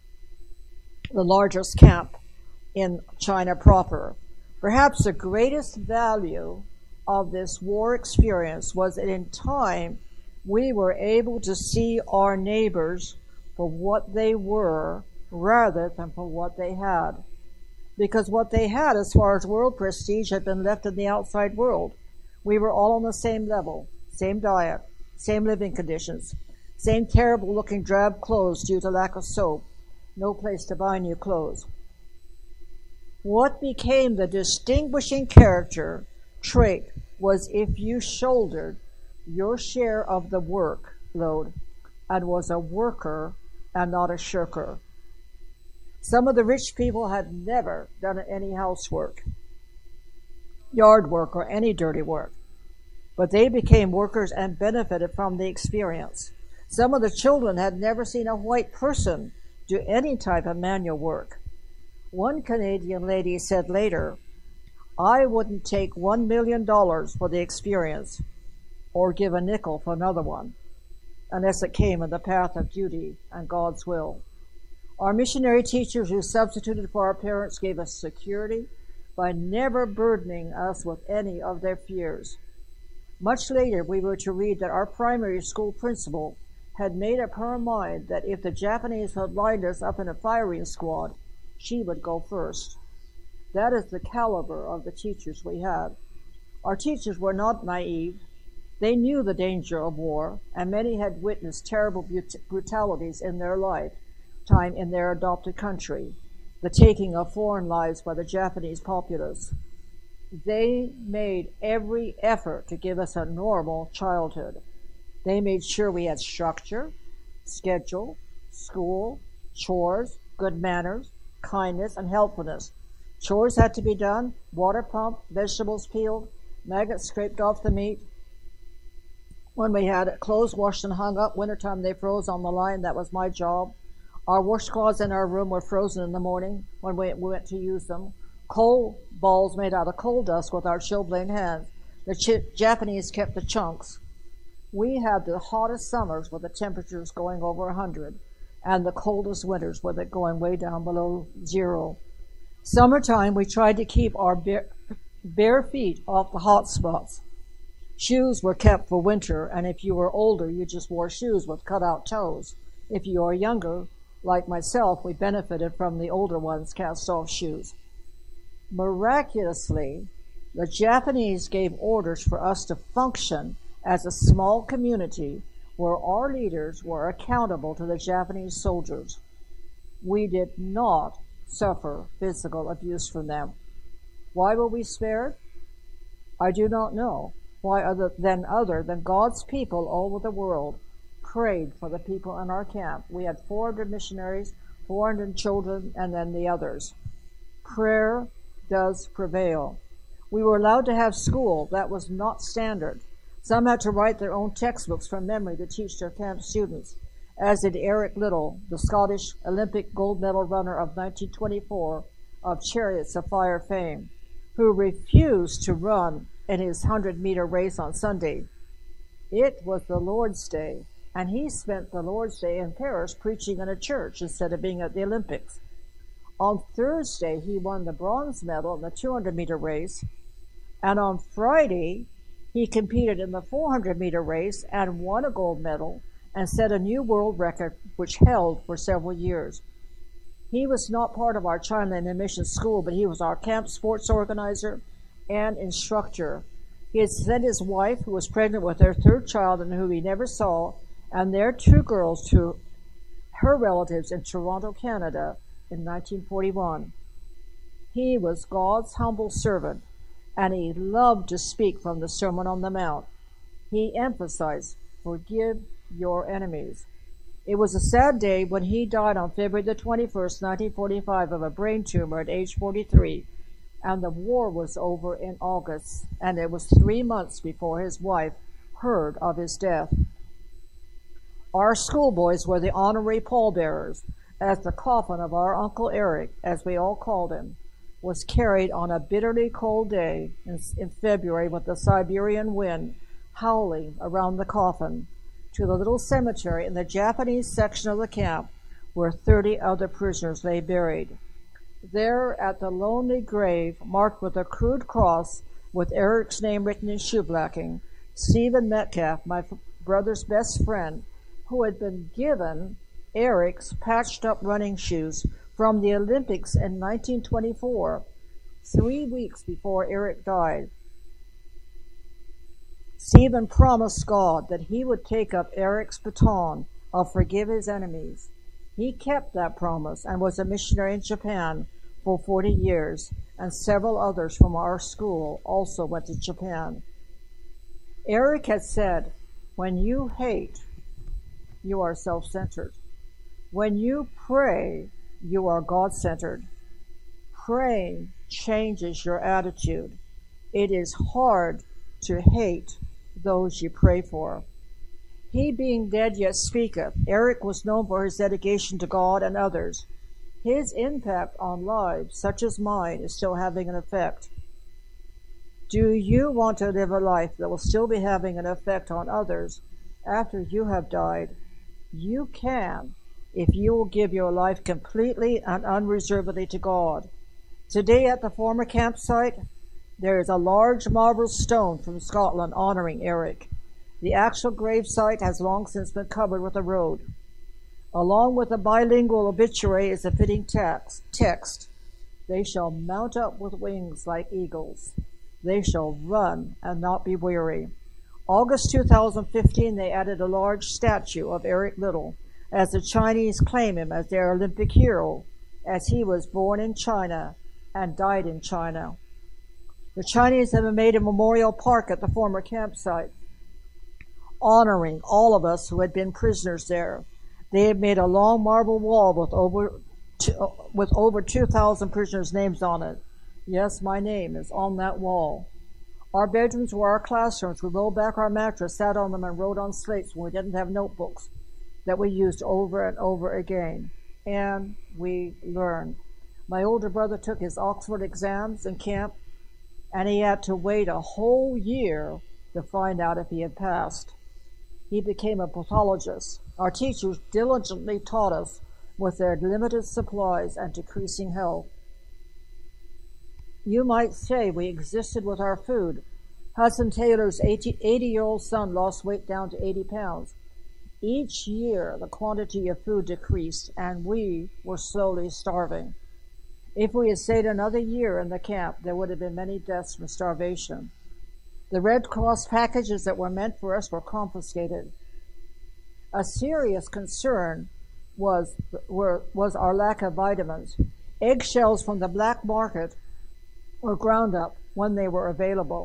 the largest camp in China proper. Perhaps the greatest value of this war experience was that in time we were able to see our neighbors for what they were rather than for what they had. Because what they had as far as world prestige had been left in the outside world. We were all on the same level, same diet, same living conditions, same terrible looking drab clothes due to lack of soap, no place to buy new clothes. What became the distinguishing character trait was if you shouldered your share of the workload and was a worker and not a shirker. Some of the rich people had never done any housework, yard work, or any dirty work, but they became workers and benefited from the experience. Some of the children had never seen a white person do any type of manual work. One Canadian lady said later, "I wouldn't take one million dollars for the experience or give a nickel for another one, unless it came in the path of duty and God's will." Our missionary teachers who substituted for our parents gave us security by never burdening us with any of their fears. Much later, we were to read that our primary school principal had made up her mind that if the Japanese had lined us up in a firing squad, she would go first. That is the caliber of the teachers we had. Our teachers were not naive. They knew the danger of war, and many had witnessed terrible brut- brutalities in their lifetime in their adopted country, the taking of foreign lives by the Japanese populace. They made every effort to give us a normal childhood. They made sure we had structure, schedule, school, chores, good manners, kindness, and helpfulness. Chores had to be done, water pumped, vegetables peeled, maggots scraped off the meat. When we had clothes washed and hung up, wintertime they froze on the line. That was my job. Our washcloths in our room were frozen in the morning when we went to use them. Coal balls made out of coal dust with our chilblain hands. The ch- Japanese kept the chunks. We had the hottest summers with the temperatures going over one hundred, and the coldest winters with it going way down below zero. Summertime, we tried to keep our bare, bare feet off the hot spots. Shoes were kept for winter, and if you were older, you just wore shoes with cut-out toes. If you were younger, like myself, we benefited from the older ones' cast-off shoes. Miraculously, the Japanese gave orders for us to function as a small community where our leaders were accountable to the Japanese soldiers. We did not suffer physical abuse from them. Why were we spared? I do not know, why other than other than God's people all over the world prayed for the people in our camp. We had four hundred missionaries, four hundred children, and then the others. Prayer does prevail. We were allowed to have school. That was not standard. Some had to write their own textbooks from memory to teach their camp students, as did Eric Liddell, the Scottish Olympic gold medal runner of nineteen twenty-four of Chariots of Fire fame, who refused to run in his hundred-meter race on Sunday. It was the Lord's Day, and he spent the Lord's Day in Paris preaching in a church instead of being at the Olympics. On Thursday, he won the bronze medal in the two hundred meter race, and on Friday, he competed in the four hundred meter race and won a gold medal and set a new world record, which held for several years. He was not part of our China and Mission School, but he was our camp sports organizer and instructor. He had sent his wife, who was pregnant with their third child and who he never saw, and their two girls to her relatives in Toronto, Canada, in nineteen forty-one. He was God's humble servant, and he loved to speak from the Sermon on the Mount. He emphasized, forgive your enemies. It was a sad day when he died on February the twenty-first, nineteen forty-five, of a brain tumor at age forty-three, and the war was over in August, and it was three months before his wife heard of his death. Our schoolboys were the honorary pallbearers, as the coffin of our Uncle Eric, as we all called him, was carried on a bitterly cold day in, in February with the Siberian wind howling around the coffin to the little cemetery in the Japanese section of the camp where thirty other prisoners lay buried. There at the lonely grave, marked with a crude cross with Eric's name written in shoeblacking, Stephen Metcalf, my brother's best friend, who had been given Eric's patched-up running shoes from the Olympics in nineteen twenty-four, three weeks before Eric died. Stephen promised God that he would take up Eric's baton of forgive his enemies. He kept that promise and was a missionary in Japan for forty years, and several others from our school also went to Japan. Eric had said, when you hate, you are self-centered. When you pray, you are God-centered. Praying changes your attitude. It is hard to hate those you pray for. He being dead yet speaketh, Eric was known for his dedication to God and others. His impact on lives, such as mine, is still having an effect. Do you want to live a life that will still be having an effect on others after you have died? You can, if you will give your life completely and unreservedly to God. Today at the former campsite, there is a large marble stone from Scotland honoring Eric. The actual gravesite has long since been covered with a road. Along with a bilingual obituary is a fitting text, text, they shall mount up with wings like eagles. They shall run and not be weary. August two thousand fifteen, they added a large statue of Eric Liddell, as the Chinese claim him as their Olympic hero, as he was born in China and died in China. The Chinese have made a memorial park at the former campsite, honoring all of us who had been prisoners there. They have made a long marble wall with over two, with over two thousand prisoners' names on it. Yes, my name is on that wall. Our bedrooms were our classrooms. We rolled back our mattress, sat on them, and wrote on slates when we didn't have notebooks that we used over and over again. And we learned. My older brother took his Oxford exams in camp, and he had to wait a whole year to find out if he had passed. He became a pathologist. Our teachers diligently taught us with their limited supplies and decreasing health. You might say we existed with our food. Hudson Taylor's eighty-year-old son lost weight down to eighty pounds. Each year, the quantity of food decreased, and we were slowly starving. If we had stayed another year in the camp, there would have been many deaths from starvation. The Red Cross packages that were meant for us were confiscated. A serious concern was, were, was our lack of vitamins. Eggshells from the black market were ground up when they were available,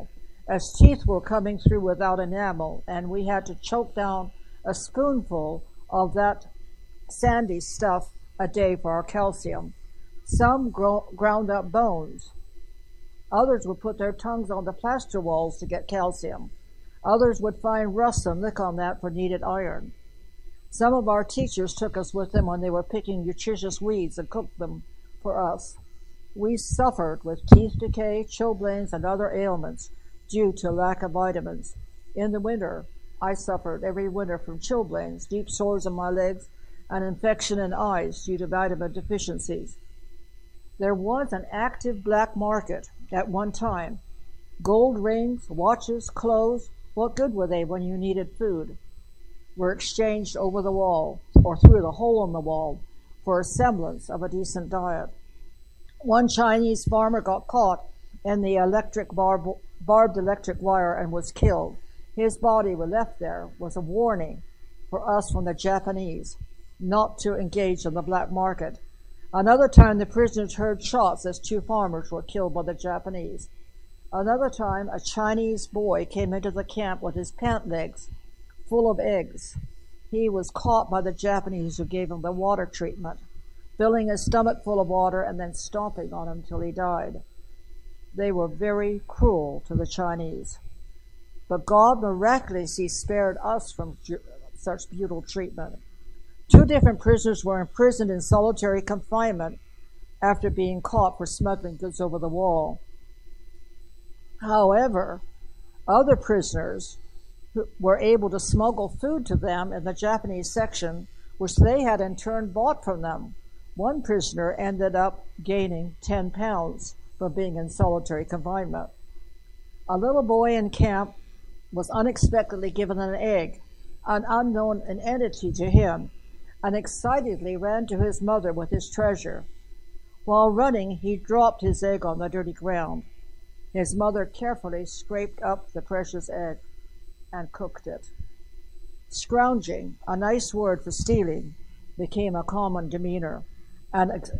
as teeth were coming through without enamel, and we had to choke down a spoonful of that sandy stuff a day for our calcium. Some gro- ground up bones. Others would put their tongues on the plaster walls to get calcium. Others would find rust and lick on that for needed iron. Some of our teachers took us with them when they were picking nutritious weeds and cooked them for us. We suffered with teeth decay, chilblains, and other ailments due to lack of vitamins. In the winter, I suffered every winter from chilblains, deep sores in my legs, and infection in eyes due to vitamin deficiencies. There was an active black market at one time. Gold rings, watches, clothes, what good were they when you needed food? Were exchanged over the wall or through the hole in the wall for a semblance of a decent diet. One Chinese farmer got caught in the electric barb, barbed electric wire and was killed. His body was left there was a warning for us from the Japanese not to engage in the black market. Another time the prisoners heard shots as two farmers were killed by the Japanese. Another time a Chinese boy came into the camp with his pant legs full of eggs. He was caught by the Japanese, who gave him the water treatment, filling his stomach full of water and then stomping on him till he died. They were very cruel to the Chinese. But God miraculously spared us from such brutal treatment. Two different prisoners were imprisoned in solitary confinement after being caught for smuggling goods over the wall. However, other prisoners who were able to smuggle food to them in the Japanese section, which they had in turn bought from them. One prisoner ended up gaining ten pounds from being in solitary confinement. A little boy in camp was unexpectedly given an egg, an unknown entity to him, and excitedly ran to his mother with his treasure. While running, he dropped his egg on the dirty ground. His mother carefully scraped up the precious egg and cooked it. Scrounging, a nice word for stealing, became a common demeanor, and ex-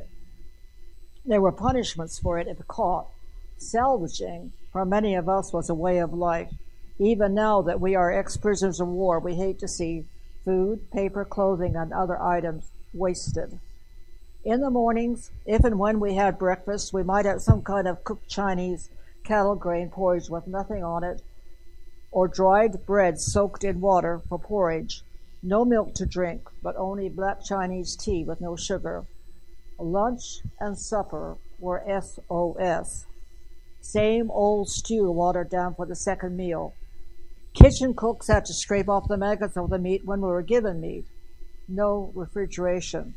there were punishments for it if caught. Salvaging, for many of us, was a way of life. Even now that we are ex-prisoners of war, we hate to see food, paper, clothing, and other items wasted. In the mornings, if and when we had breakfast, we might have some kind of cooked Chinese cattle grain porridge with nothing on it, or dried bread soaked in water for porridge. No milk to drink, but only black Chinese tea with no sugar. Lunch and supper were S O S. Same old stew watered down for the second meal. Kitchen cooks had to scrape off the maggots of the meat when we were given meat. No refrigeration.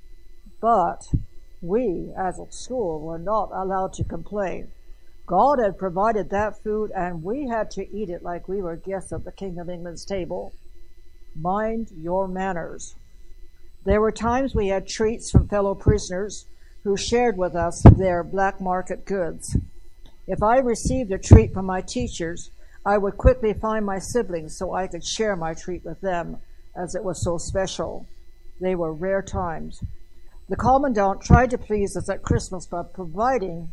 But we, as a school, were not allowed to complain. God had provided that food, and we had to eat it like we were guests at the King of England's table. Mind your manners. There were times we had treats from fellow prisoners who shared with us their black market goods. If I received a treat from my teachers, I would quickly find my siblings so I could share my treat with them, as it was so special. They were rare times. The commandant tried to please us at Christmas by providing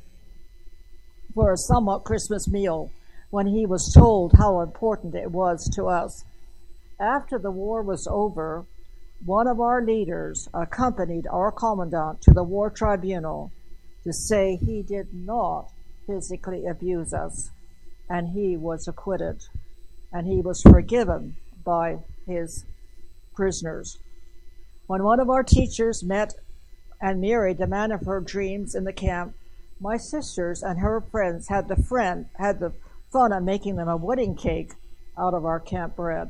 for a somewhat Christmas meal when he was told how important it was to us. After the war was over, one of our leaders accompanied our commandant to the war tribunal to say he did not physically abuse us, and he was acquitted, and he was forgiven by his prisoners. When one of our teachers met and married the man of her dreams in the camp, my sisters and her friends had the friend had the fun of making them a wedding cake out of our camp bread.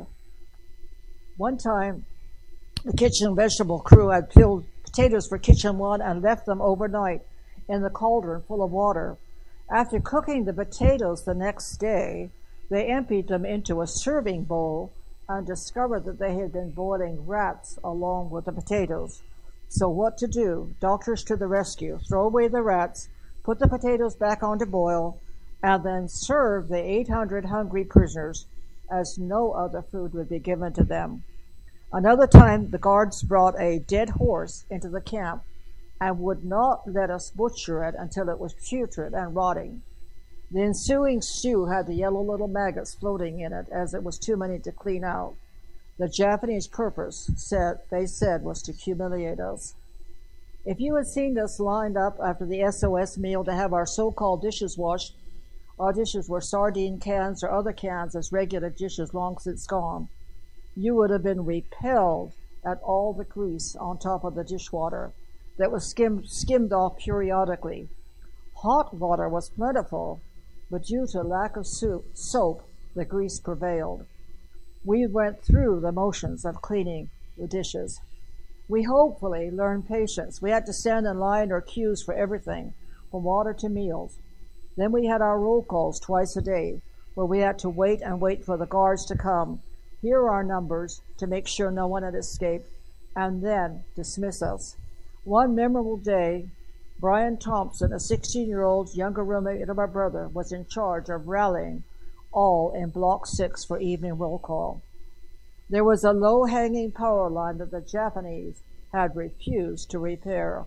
One time, the kitchen vegetable crew had peeled potatoes for kitchen one and left them overnight in the cauldron full of water. After cooking the potatoes the next day, they emptied them into a serving bowl and discovered that they had been boiling rats along with the potatoes. So what to do? Doctors to the rescue. Throw away the rats, put the potatoes back on to boil, and then serve the eight hundred hungry prisoners, as no other food would be given to them. Another time, the guards brought a dead horse into the camp and would not let us butcher it until it was putrid and rotting. The ensuing stew had the yellow little maggots floating in it, as it was too many to clean out. The Japanese purpose, said, they said, was to humiliate us. If you had seen us lined up after the S O S meal to have our so-called dishes washed, our dishes were sardine cans or other cans as regular dishes long since gone, you would have been repelled at all the grease on top of the dishwater that was skimmed, skimmed off periodically. Hot water was plentiful, but due to lack of soup, soap, the grease prevailed. We went through the motions of cleaning the dishes. We hopefully learned patience. We had to stand in line or queues for everything, from water to meals. Then we had our roll calls twice a day, where we had to wait and wait for the guards to come, hear our numbers to make sure no one had escaped, and then dismiss us. One memorable day, Brian Thompson, a sixteen-year-old younger roommate of my brother, was in charge of rallying all in Block six for evening roll call. There was a low-hanging power line that the Japanese had refused to repair.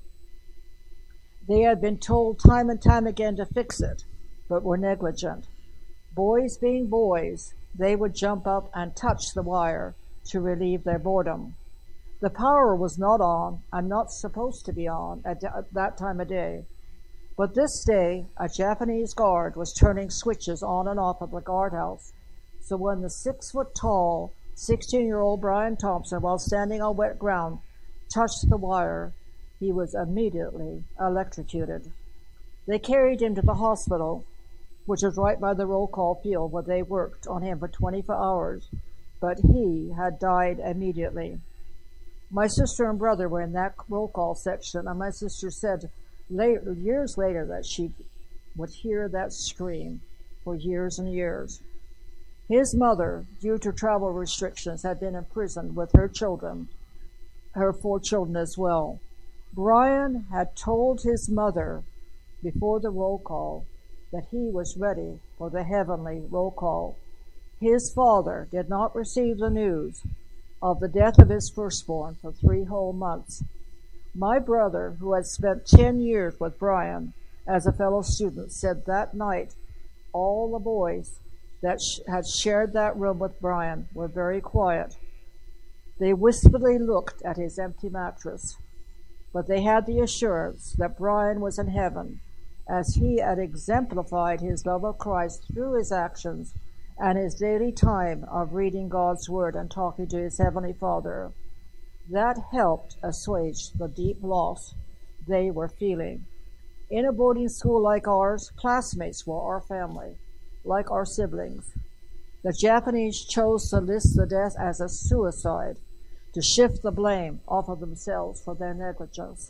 They had been told time and time again to fix it, but were negligent. Boys being boys, they would jump up and touch the wire to relieve their boredom. The power was not on and not supposed to be on at that time of day. But this day, a Japanese guard was turning switches on and off at the guardhouse. So when the six-foot-tall, sixteen-year-old Brian Thompson, while standing on wet ground, touched the wire, he was immediately electrocuted. They carried him to the hospital, which was right by the roll call field where they worked on him for twenty-four hours, but he had died immediately. My sister and brother were in that roll call section, and my sister said later, years later that she would hear that scream for years and years. His mother, due to travel restrictions, had been imprisoned with her children, her four children as well. Brian had told his mother before the roll call that he was ready for the heavenly roll call. His father did not receive the news of the death of his firstborn for three whole months. My brother, who had spent ten years with Brian as a fellow student, said that night all the boys that sh- had shared that room with Brian were very quiet. They wistfully looked at his empty mattress, but they had the assurance that Brian was in heaven, as he had exemplified his love of Christ through his actions and his daily time of reading God's Word and talking to his Heavenly Father. That helped assuage the deep loss they were feeling. In a boarding school like ours, classmates were our family, like our siblings. The Japanese chose to list the death as a suicide, to shift the blame off of themselves for their negligence.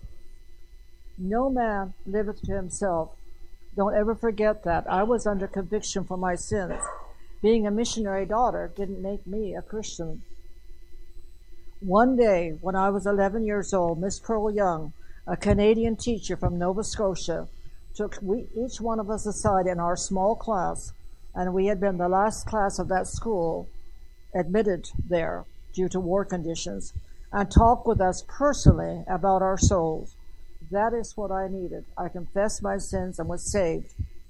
No man liveth to himself. Don't ever forget that. I was under conviction for my sins. Being a missionary daughter didn't make me a Christian. One day, when I was eleven years old, Miss Pearl Young, a Canadian teacher from Nova Scotia, took we, each one of us aside in our small class, and we had been the last class of that school admitted there due to war conditions, and talked with us personally about our souls. That is what I needed. I confessed my sins and was saved.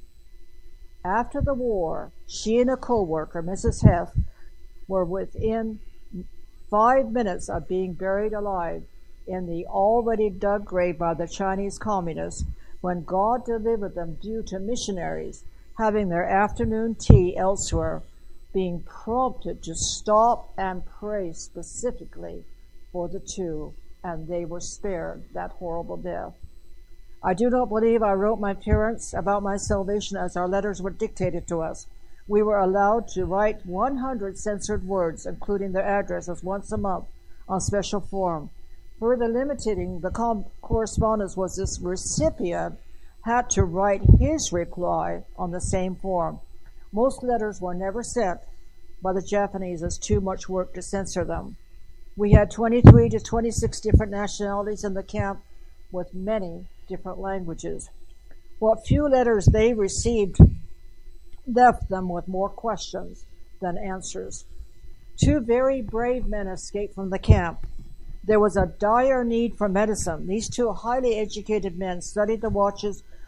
After the war, she and a co-worker, Missus Heth, were within five minutes of being buried alive in the already dug grave by the Chinese communists when God delivered them due to missionaries having their afternoon tea elsewhere, being prompted to stop and pray specifically for the two, and they were spared that horrible death. I do not believe I wrote my parents about my salvation as our letters were dictated to us. We were allowed to write one hundred censored words, including their addresses, once a month on special form. Further limiting the com- correspondence was this recipient had to write his reply on the same form. Most letters were never sent by the Japanese as too much work to censor them. We had twenty-three to twenty-six different nationalities in the camp with many different languages. What few letters they received left them with more questions than answers. Two very brave men escaped from the camp. There was a dire need for medicine. These two highly educated men studied the watches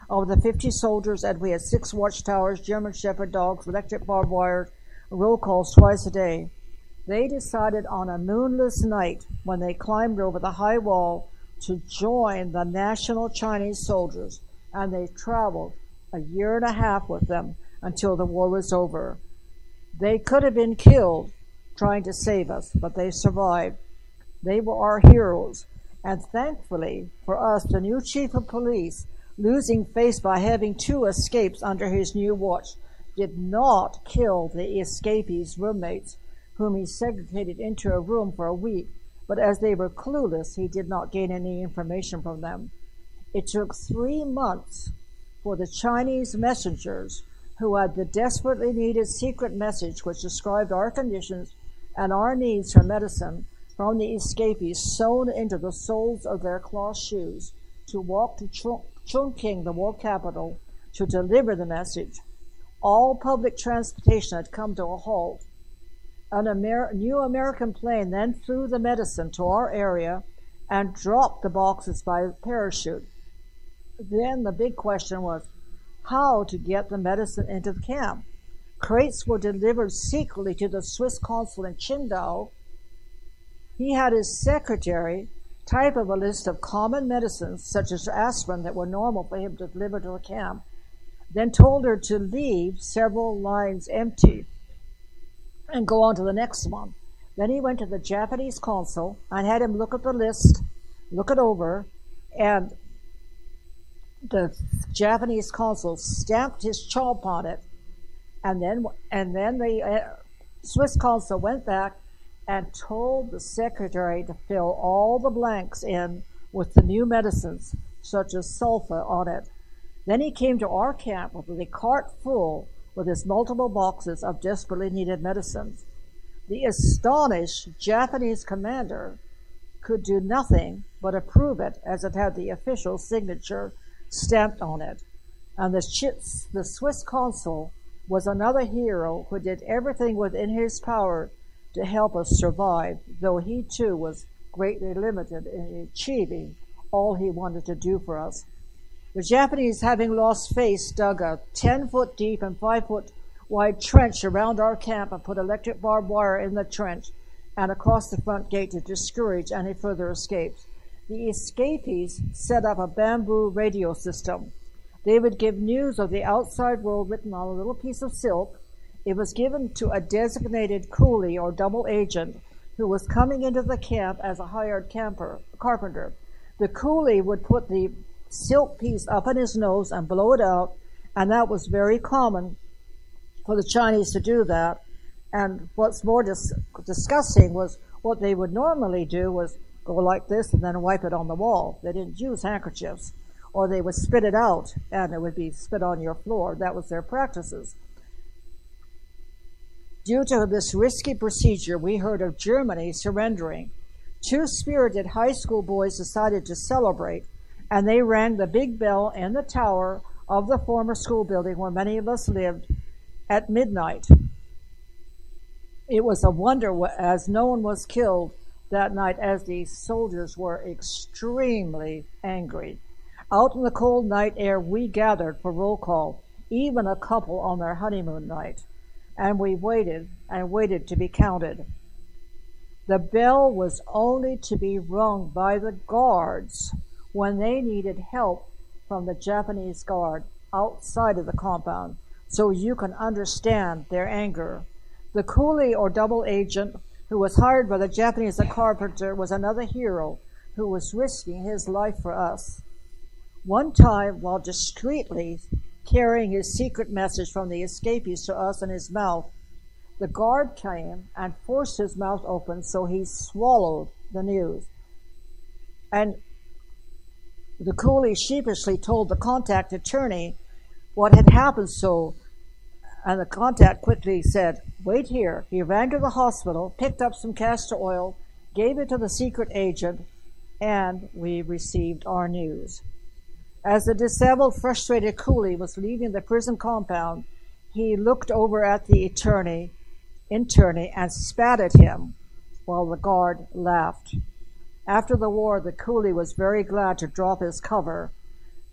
of the fifty soldiers, and we had six watchtowers, German shepherd dogs, electric barbed wire, roll calls twice a day. They decided on a moonless night when they climbed over the high wall to join the National Chinese soldiers, and they traveled a year and a half with them until the war was over. They could have been killed trying to save us, but they survived. They were our heroes, and thankfully for us, the new chief of police, losing face by having two escapes under his new watch, did not kill the escapees' roommates, whom he segregated into a room for a week, but as they were clueless, he did not gain any information from them. It took three months for the Chinese messengers, who had the desperately needed secret message which described our conditions and our needs for medicine from the escapees sewn into the soles of their cloth shoes, to walk to Chongqing, the war capital, to deliver the message. All public transportation had come to a halt. An Amer- new American plane then flew the medicine to our area and dropped the boxes by parachute. Then the big question was how to get the medicine into the camp. Crates were delivered secretly to the Swiss consul in Qingdao. He had his secretary type up a list of common medicines, such as aspirin, that were normal for him to deliver to a camp, then told her to leave several lines empty and go on to the next one. Then he went to the Japanese consul and had him look at the list, look it over, and the Japanese consul stamped his chalk on it, and then and then the uh, Swiss consul went back and told the secretary to fill all the blanks in with the new medicines, such as sulfa, on it. Then he came to our camp with a cart full with his multiple boxes of desperately needed medicines. The astonished Japanese commander could do nothing but approve it, as it had the official signature stamped on it. And the, Ch- the Swiss consul was another hero who did everything within his power to help us survive, though he too was greatly limited in achieving all he wanted to do for us. The Japanese, having lost face, dug a ten-foot deep and five-foot wide trench around our camp and put electric barbed wire in the trench and across the front gate to discourage any further escapes. The escapees set up a bamboo radio system. They would give news of the outside world written on a little piece of silk. It was given to a designated coolie or double agent who was coming into the camp as a hired camper, carpenter. The coolie would put the silk piece up in his nose and blow it out, and that was very common for the Chinese to do that. And what's more dis- disgusting was what they would normally do was go like this and then wipe it on the wall. They didn't use handkerchiefs. Or they would spit it out and it would be spit on your floor. That was their practices. Due to this risky procedure, we heard of Germany surrendering. Two spirited high school boys decided to celebrate, and they rang the big bell in the tower of the former school building where many of us lived at midnight. It was a wonder, as no one was killed that night, as the soldiers were extremely angry. Out in the cold night air, we gathered for roll call, even a couple on their honeymoon night, and we waited and waited to be counted. The bell was only to be rung by the guards when they needed help from the Japanese guard outside of the compound, so you can understand their anger. The coolie or double agent who was hired by the Japanese carpenter was another hero who was risking his life for us. One time, while discreetly carrying his secret message from the escapees to us in his mouth, the guard came and forced his mouth open so he swallowed the news. And the coolie sheepishly told the contact attorney what had happened, so, and the contact quickly said, "Wait here." He ran to the hospital, picked up some castor oil, gave it to the secret agent, and we received our news. As the disabled, frustrated coolie was leaving the prison compound, he looked over at the attorney, internee and spat at him while the guard laughed. After the war, the coolie was very glad to drop his cover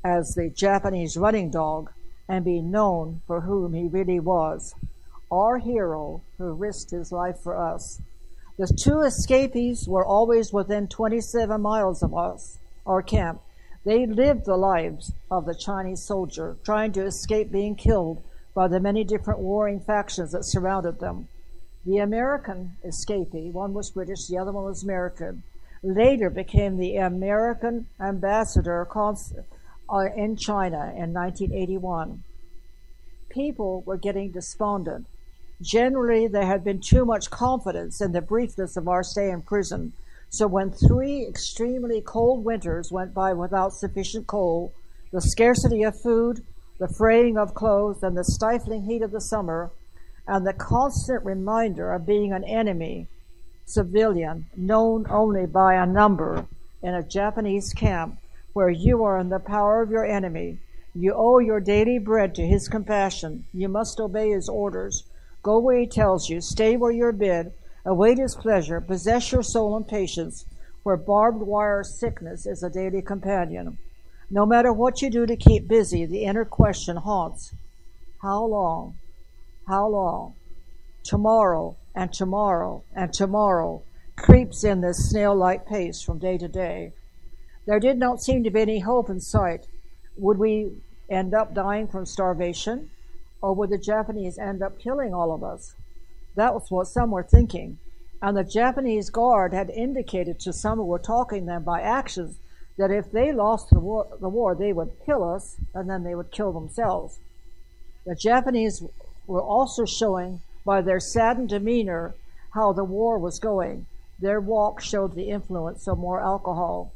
as the Japanese running dog and be known for whom he really was, our hero who risked his life for us. The two escapees were always within twenty-seven miles of us, our camp. They lived the lives of the Chinese soldier, trying to escape being killed by the many different warring factions that surrounded them. The American escapee, one was British, the other one was American, later became the American ambassador in China in nineteen eighty-one. People were getting despondent. Generally, there had been too much confidence in the briefness of our stay in prison. So when three extremely cold winters went by without sufficient coal, the scarcity of food, the fraying of clothes, and the stifling heat of the summer, and the constant reminder of being an enemy, civilian, known only by a number in a Japanese camp where you are in the power of your enemy, you owe your daily bread to his compassion, you must obey his orders, go where he tells you, stay where you're bid, await his pleasure, possess your soul in patience, where barbed wire sickness is a daily companion. No matter what you do to keep busy, the inner question haunts. How long? How long? Tomorrow and tomorrow and tomorrow creeps in this snail-like pace from day to day. There did not seem to be any hope in sight. Would we end up dying from starvation? Or would the Japanese end up killing all of us? That was what some were thinking. And the Japanese guard had indicated to some who were talking them by actions that if they lost the war, the war, they would kill us, and then they would kill themselves. The Japanese were also showing by their saddened demeanor how the war was going. Their walk showed the influence of more alcohol.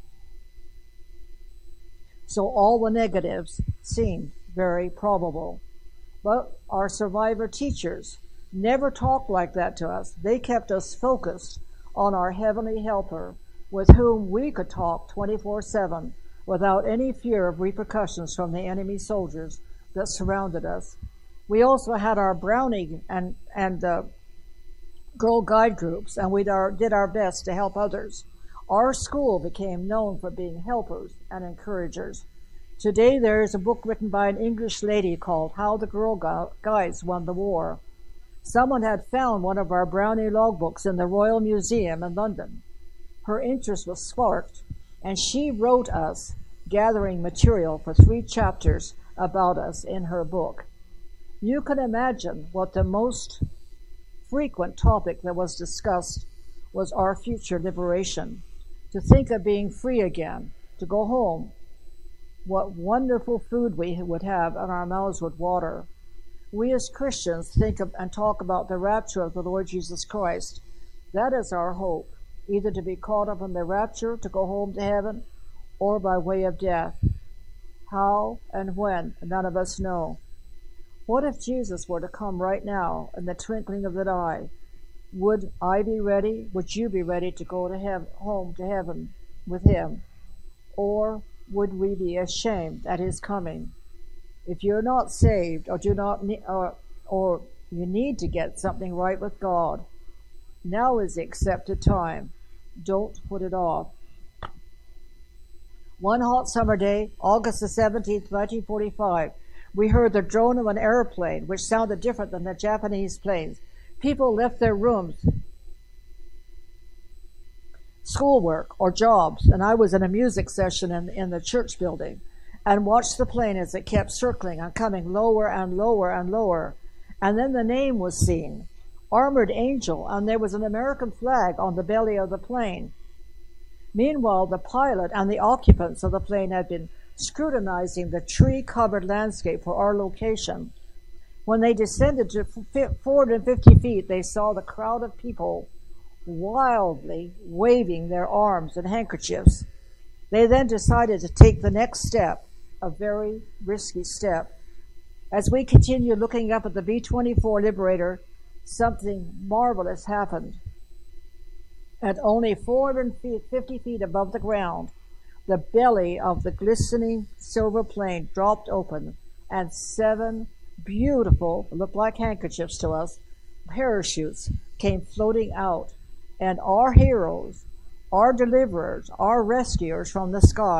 So all the negatives seemed very probable. But our survivor teachers never talked like that to us. They kept us focused on our heavenly helper, with whom we could talk twenty-four seven without any fear of repercussions from the enemy soldiers that surrounded us. We also had our Brownie and, and uh, Girl Guide groups, and we did our best to help others. Our school became known for being helpers and encouragers. Today there is a book written by an English lady called How the Girl Guides Won the War. Someone had found one of our Brownie logbooks in the Royal Museum in London. Her interest was sparked, and she wrote us, gathering material for three chapters about us in her book. You can imagine what the most frequent topic that was discussed was our future liberation. To think of being free again, to go home, what wonderful food we would have and our mouths would water. We as Christians think of and talk about the rapture of the Lord Jesus Christ. That is our hope, either to be caught up in the rapture, to go home to heaven, or by way of death. How and when, none of us know. What if Jesus were to come right now in the twinkling of an eye? Would I be ready? Would you be ready to go to heaven, home to heaven with him? Or would we be ashamed at his coming? If you're not saved, or do not, ne- or, or you need to get something right with God, now is the accepted time. Don't put it off. One hot summer day, August the seventeenth, nineteen forty-five, we heard the drone of an airplane, which sounded different than the Japanese planes. People left their rooms, schoolwork, or jobs, and I was in a music session in, in the church building, and watched the plane as it kept circling and coming lower and lower and lower. And then the name was seen, Armored Angel, and there was an American flag on the belly of the plane. Meanwhile, the pilot and the occupants of the plane had been scrutinizing the tree-covered landscape for our location. When they descended to four hundred fifty feet, they saw the crowd of people wildly waving their arms and handkerchiefs. They then decided to take the next step, a very risky step. As we continued looking up at the B twenty-four Liberator, something marvelous happened. At only four hundred fifty feet above the ground, the belly of the glistening silver plane dropped open, and seven beautiful, looked like handkerchiefs to us, parachutes came floating out, and our heroes, our deliverers, our rescuers from the sky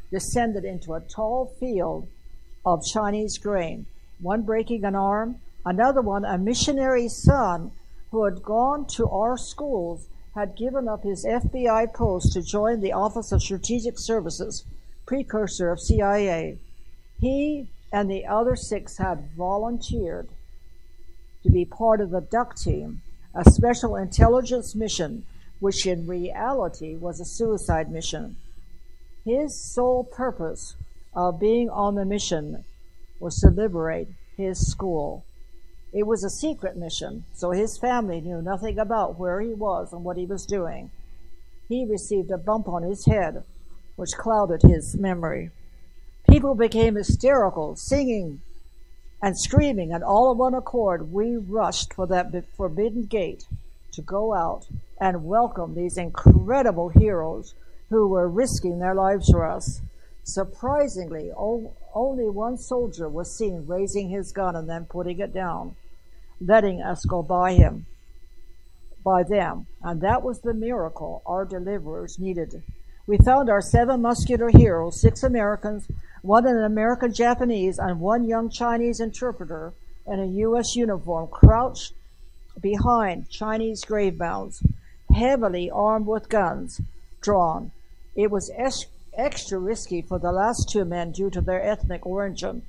descended into a tall field of Chinese grain, one breaking an arm, another one, a missionary son who had gone to our schools, had given up his F B I post to join the Office of Strategic Services, precursor of C I A. He and the other six had volunteered to be part of the Duck Team, a special intelligence mission, which in reality was a suicide mission. His sole purpose of being on the mission was to liberate his school. It was a secret mission, so his family knew nothing about where he was and what he was doing. He received a bump on his head, which clouded his memory. People became hysterical, singing and screaming, and all of one accord, we rushed for that forbidden gate to go out and welcome these incredible heroes who were risking their lives for us. Surprisingly, only one soldier was seen raising his gun and then putting it down, letting us go by him, by them, and that was the miracle our deliverers needed. We found our seven muscular heroes, six Americans, one an American Japanese, and one young Chinese interpreter in a U S uniform, crouched behind Chinese grave mounds, heavily armed with guns drawn. It was es- extra risky for the last two men due to their ethnic origin.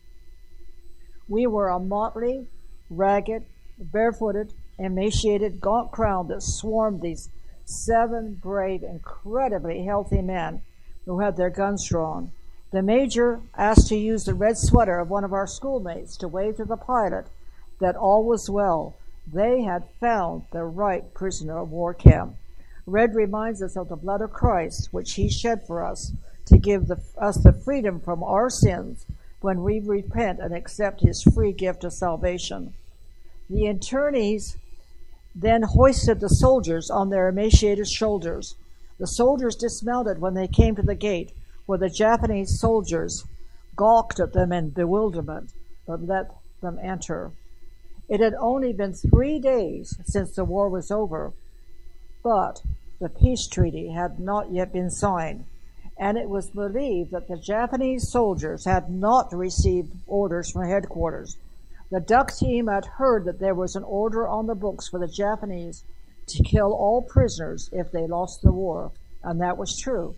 We were a motley, ragged, barefooted, emaciated, gaunt crowd that swarmed these seven brave, incredibly healthy men who had their guns drawn. The major asked to use the red sweater of one of our schoolmates to wave to the pilot that all was well. They had found the right prisoner of war camp. Red reminds us of the blood of Christ, which he shed for us to give the, us the freedom from our sins when we repent and accept his free gift of salvation. The internees then hoisted the soldiers on their emaciated shoulders. The soldiers dismounted when they came to the gate, where the Japanese soldiers gawked at them in bewilderment, but let them enter. It had only been three days since the war was over, but the peace treaty had not yet been signed, and it was believed that the Japanese soldiers had not received orders from headquarters. The Duck Team had heard that there was an order on the books for the Japanese to kill all prisoners if they lost the war, and that was true.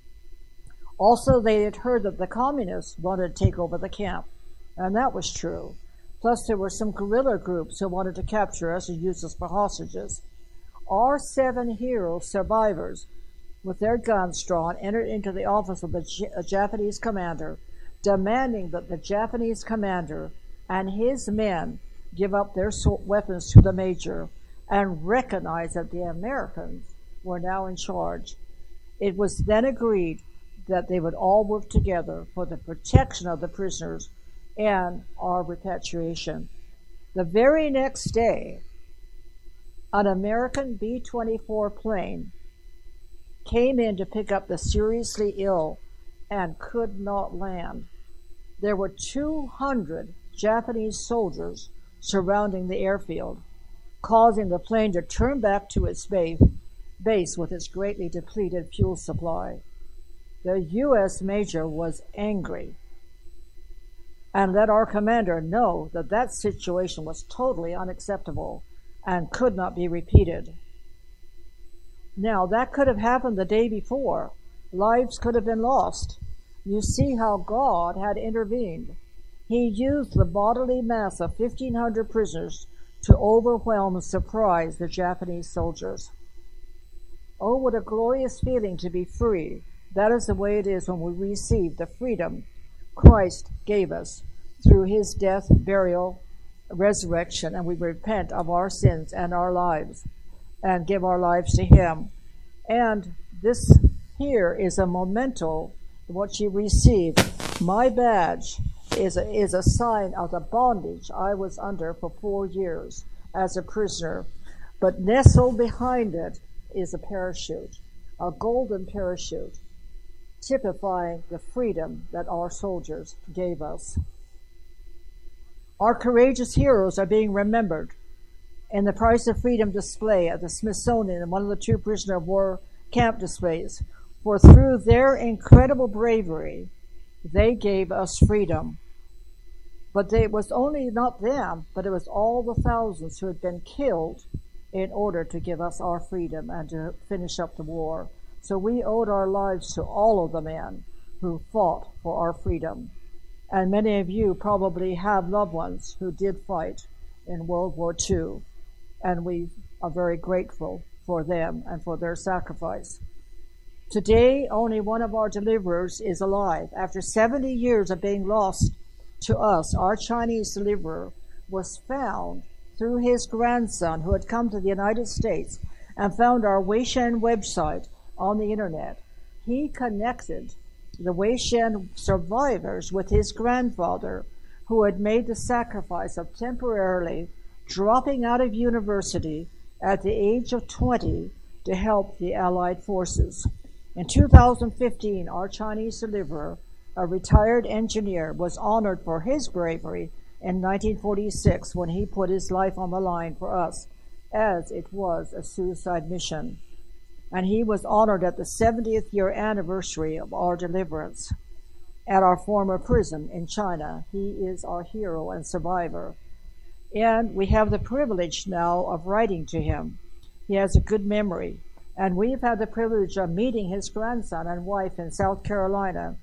Also, they had heard that the communists wanted to take over the camp, and that was true. Plus, there were some guerrilla groups who wanted to capture us and use us for hostages. Our seven hero survivors, with their guns drawn, entered into the office of the J- Japanese commander, demanding that the Japanese commander and his men give up their weapons to the major and recognize that the Americans were now in charge. It was then agreed that they would all work together for the protection of the prisoners and our repatriation. The very next day, an American B twenty-four plane came in to pick up the seriously ill and could not land. There were two hundred Japanese soldiers surrounding the airfield, causing the plane to turn back to its base with its greatly depleted fuel supply. The U S major was angry and let our commander know that that situation was totally unacceptable and could not be repeated. Now, that could have happened the day before. Lives could have been lost. You see how God had intervened. He used the bodily mass of fifteen hundred prisoners to overwhelm and surprise the Japanese soldiers. Oh, what a glorious feeling to be free. That is the way it is when we receive the freedom Christ gave us through his death, burial, resurrection, and we repent of our sins and our lives and give our lives to him. And this here is a memento of what you received. My badge is a, is a sign of the bondage I was under for four years as a prisoner. But nestled behind it is a parachute, a golden parachute, typifying the freedom that our soldiers gave us. Our courageous heroes are being remembered in the Price of Freedom display at the Smithsonian, and one of the two prisoner of war camp displays. For through their incredible bravery, they gave us freedom. But they, it was only not them, but it was all the thousands who had been killed in order to give us our freedom and to finish up the war. So we owed our lives to all of the men who fought for our freedom. And many of you probably have loved ones who did fight in World War Two, and we are very grateful for them and for their sacrifice. Today, only one of our deliverers is alive. After seventy years of being lost to us, our Chinese deliverer was found through his grandson, who had come to the United States and found our Weishan website on the internet. He connected the Weishan survivors with his grandfather, who had made the sacrifice of temporarily dropping out of university at the age of twenty to help the Allied forces. In two thousand fifteen, our Chinese deliverer, a retired engineer, was honored for his bravery in nineteen forty-six when he put his life on the line for us, as it was a suicide mission. And he was honored at the seventieth year anniversary of our deliverance at our former prison in China. He is our hero and survivor. And we have the privilege now of writing to him. He has a good memory. And we've had the privilege of meeting his grandson and wife in South Carolina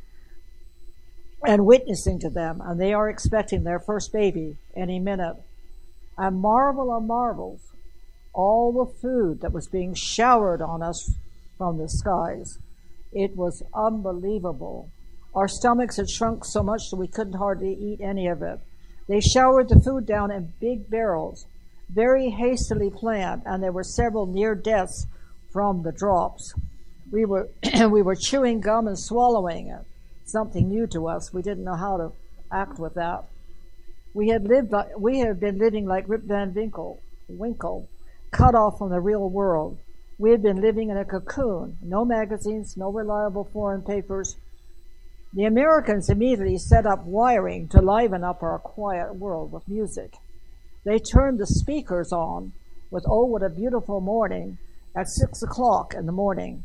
and witnessing to them. And they are expecting their first baby any minute. A marvel of marvels, all the food that was being showered on us from the skies. It was unbelievable. Our stomachs had shrunk so much that we couldn't hardly eat any of it. They showered the food down in big barrels, very hastily planned, and there were several near deaths from the drops. We were we were chewing gum and swallowing it, something new to us. We didn't know how to act with that. We had lived we had been living like Rip Van Winkle, Winkle, cut off from the real world. We had been living in a cocoon, no magazines, no reliable foreign papers. The Americans immediately set up wiring to liven up our quiet world with music. They turned the speakers on with "Oh, What a Beautiful Morning" at six o'clock in the morning.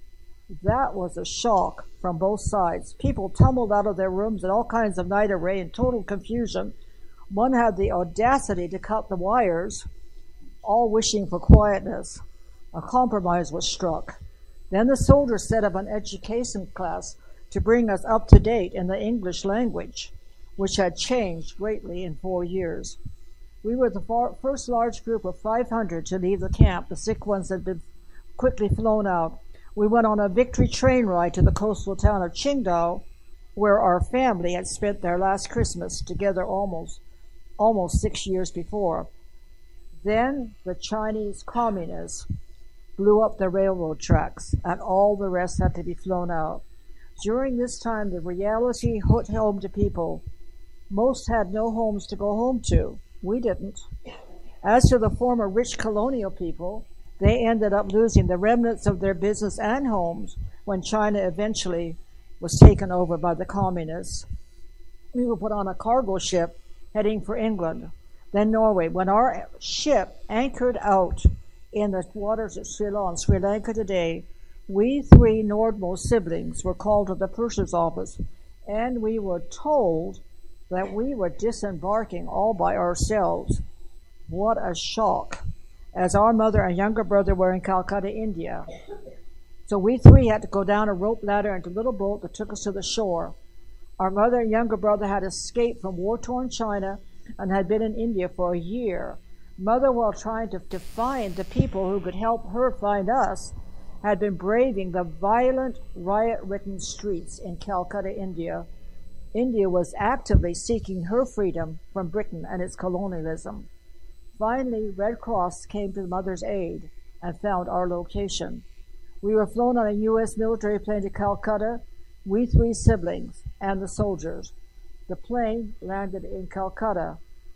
That was a shock from both sides. People tumbled out of their rooms in all kinds of night array in total confusion. One had the audacity to cut the wires, all wishing for quietness. A compromise was struck. Then the soldiers set up an education class to bring us up to date in the English language, which had changed greatly in four years. We were the far, first large group of five hundred to leave the camp. The sick ones had been quickly flown out. We went on a victory train ride to the coastal town of Qingdao, where our family had spent their last Christmas together almost, almost six years before. Then the Chinese communists blew up the railroad tracks, and all the rest had to be flown out. During this time, the reality hit home to people. Most had no homes to go home to. We didn't. As to the former rich colonial people, they ended up losing the remnants of their business and homes when China eventually was taken over by the communists. We were put on a cargo ship heading for England, then Norway. When our ship anchored out in the waters of Ceylon, Sri Lanka today, we three Nordmo siblings were called to the purser's office, and we were told that we were disembarking all by ourselves. What a shock, as our mother and younger brother were in Calcutta, India. So we three had to go down a rope ladder into a little boat that took us to the shore. Our mother and younger brother had escaped from war-torn China and had been in India for a year. Mother, while trying to, to find the people who could help her find us, had been braving the violent, riot-ridden streets in Calcutta, India. India was actively seeking her freedom from Britain and its colonialism. Finally, Red Cross came to Mother's aid and found our location. We were flown on a U S military plane to Calcutta, we three siblings and the soldiers. The plane landed in Calcutta,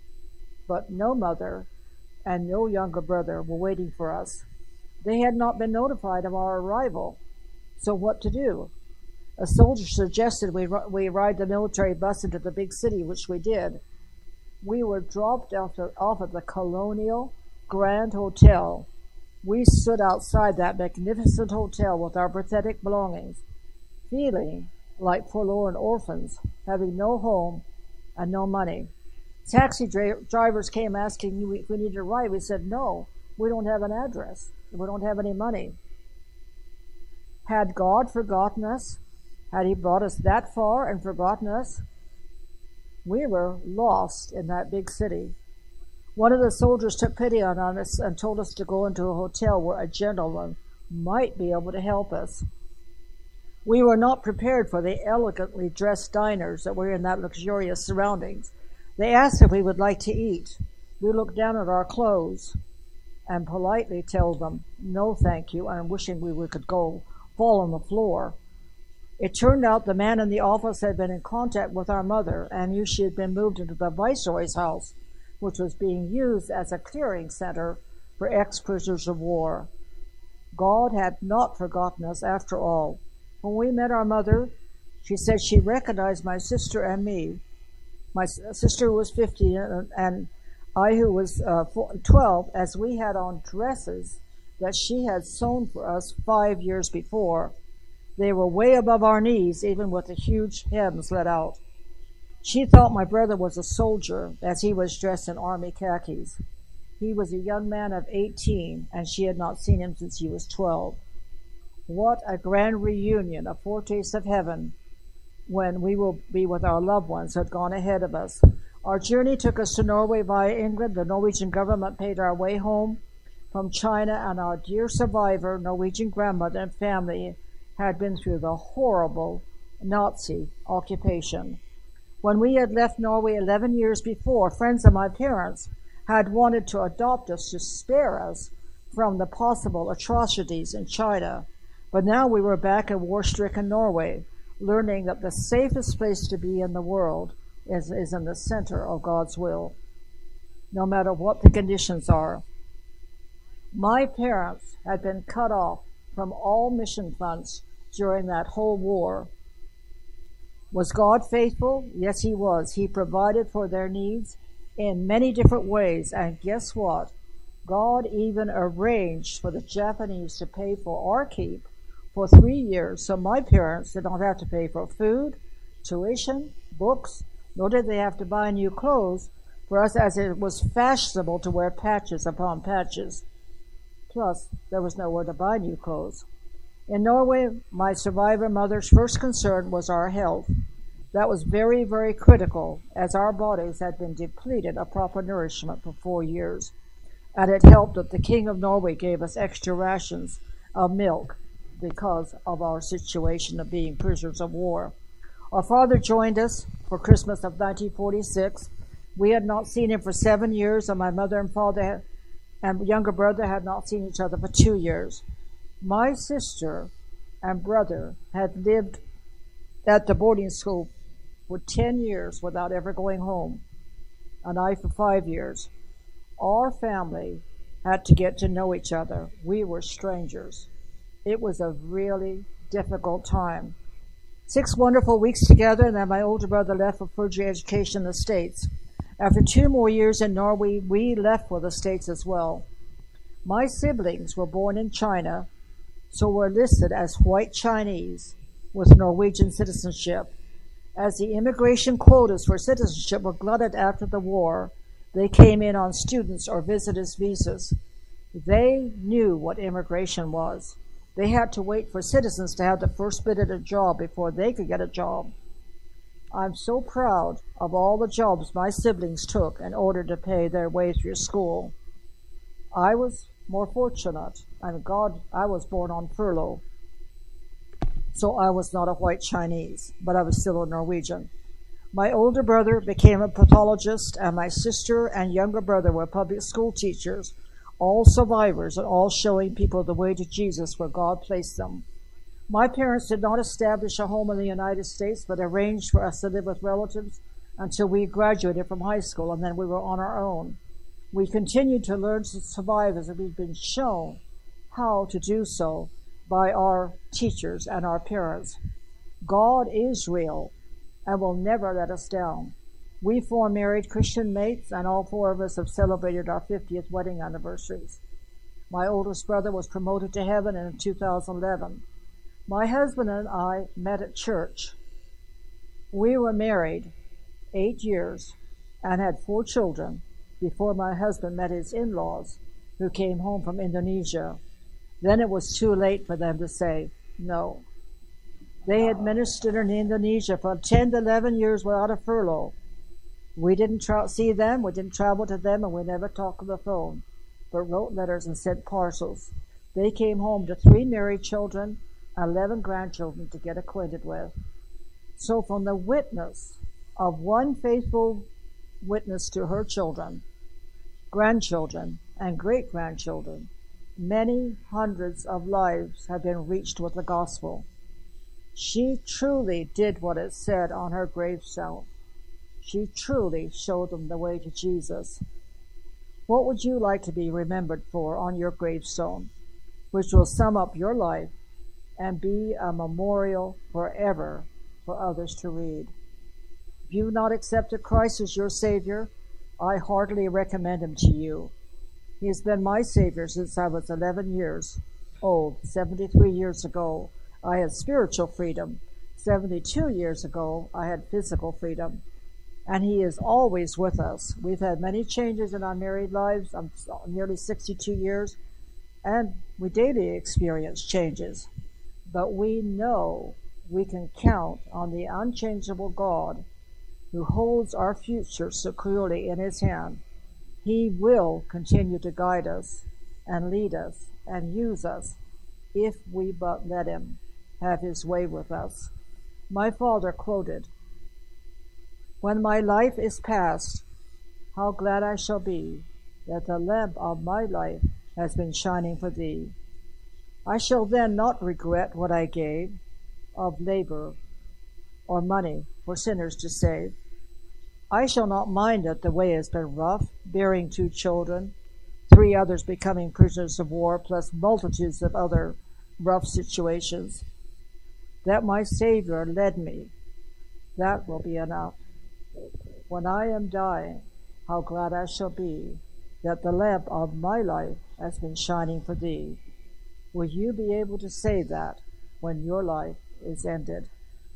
but no mother and no younger brother were waiting for us. They had not been notified of our arrival. So what to do? A soldier suggested we, we ride the military bus into the big city, which we did. We were dropped off, off at the Colonial Grand Hotel. We stood outside that magnificent hotel with our pathetic belongings, feeling like forlorn orphans, having no home and no money. Taxi dri- drivers came asking if we needed a ride. We said, no, we don't have an address. We don't have any money. Had God forgotten us? Had he brought us that far and forgotten us? We were lost in that big city. One of the soldiers took pity on us and told us to go into a hotel where a gentleman might be able to help us. We were not prepared for the elegantly dressed diners that were in that luxurious surroundings. They asked if we would like to eat. We looked down at our clothes and politely told them, no thank you, and wishing we could go fall on the floor. It turned out the man in the office had been in contact with our mother and knew she had been moved into the Viceroy's house, which was being used as a clearing center for ex-prisoners of war. God had not forgotten us after all. When we met our mother, she said she recognized my sister and me. My sister was fifteen and I, who was uh, twelve, as we had on dresses that she had sewn for us five years before. They were way above our knees, even with the huge hems let out. She thought my brother was a soldier, as he was dressed in army khakis. He was a young man of eighteen, and she had not seen him since he was twelve. What a grand reunion, a foretaste of heaven, when we will be with our loved ones who had gone ahead of us. Our journey took us to Norway via England. The Norwegian government paid our way home from China, and our dear survivor, Norwegian grandmother and family, had been through the horrible Nazi occupation. When we had left Norway eleven years before, friends of my parents had wanted to adopt us to spare us from the possible atrocities in China. But now we were back in war-stricken Norway, learning that the safest place to be in the world is, is in the center of God's will, no matter what the conditions are. My parents had been cut off from all mission funds during that whole war. Was God faithful? Yes, he was. He provided for their needs in many different ways. And guess what? God even arranged for the Japanese to pay for our keep for three years. So my parents did not have to pay for food, tuition, books, nor did they have to buy new clothes for us, as it was fashionable to wear patches upon patches. Plus, there was nowhere to buy new clothes. In Norway, my survivor mother's first concern was our health. That was very, very critical, as our bodies had been depleted of proper nourishment for four years. And it helped that the King of Norway gave us extra rations of milk because of our situation of being prisoners of war. Our father joined us for Christmas of nineteen forty-six. We had not seen him for seven years, and my mother and father and younger brother had not seen each other for two years. My sister and brother had lived at the boarding school for ten years without ever going home, and I for five years. Our family had to get to know each other. We were strangers. It was a really difficult time. Six wonderful weeks together, and then my older brother left for further education in the States. After two more years in Norway, we left for the States as well. My siblings were born in China, so were listed as white Chinese with Norwegian citizenship. As the immigration quotas for citizenship were glutted after the war, they came in on students or visitors visas. They knew what immigration was. They had to wait for citizens to have the first bit of a job before they could get a job. I'm so proud of all the jobs my siblings took in order to pay their way through school. I was more fortunate, and God, I was born on furlough. So I was not a white Chinese, but I was still a Norwegian. My older brother became a pathologist, and my sister and younger brother were public school teachers, all survivors and all showing people the way to Jesus where God placed them. My parents did not establish a home in the United States, but arranged for us to live with relatives until we graduated from high school, and then we were on our own. We continued to learn to survive as we've been shown how to do so by our teachers and our parents. God is real and will never let us down. We four married Christian mates, and all four of us have celebrated our fiftieth wedding anniversaries. My oldest brother was promoted to heaven in two thousand eleven. My husband and I met at church. We were married eight years and had four children before my husband met his in-laws, who came home from Indonesia. Then it was too late for them to say no. They had ministered in Indonesia for ten to eleven years without a furlough. We didn't tra- see them, we didn't travel to them, and we never talked on the phone, but wrote letters and sent parcels. They came home to three married children, eleven grandchildren to get acquainted with. So from the witness of one faithful witness to her children, grandchildren, and great-grandchildren, many hundreds of lives have been reached with the gospel. She truly did what it said on her gravestone. She truly showed them the way to Jesus. What would you like to be remembered for on your gravestone, which will sum up your life and be a memorial forever for others to read? If you've not accepted Christ as your Savior, I heartily recommend him to you. He has been my Savior since I was eleven years old. seventy-three years ago, I had spiritual freedom. seventy-two years ago, I had physical freedom. And he is always with us. We've had many changes in our married lives. I'm nearly sixty-two years, and we daily experience changes. But we know we can count on the unchangeable God who holds our future securely in his hand. He will continue to guide us and lead us and use us if we but let him have his way with us. My father quoted, "When my life is past, how glad I shall be that the lamp of my life has been shining for thee. I shall then not regret what I gave of labor or money for sinners to save. I shall not mind that the way has been rough, bearing two children, three others becoming prisoners of war, plus multitudes of other rough situations. That my Savior led me, that will be enough. When I am dying, how glad I shall be that the lamp of my life has been shining for thee." Will you be able to say that when your life is ended?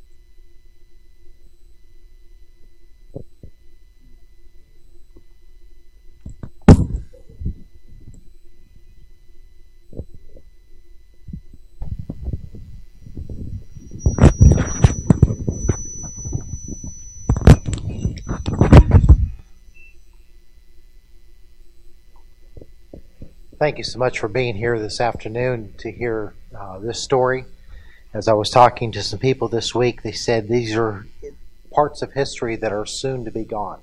Thank you so much for being here this afternoon to hear uh, this story. As I was talking to some people this week, they said these are parts of history that are soon to be gone.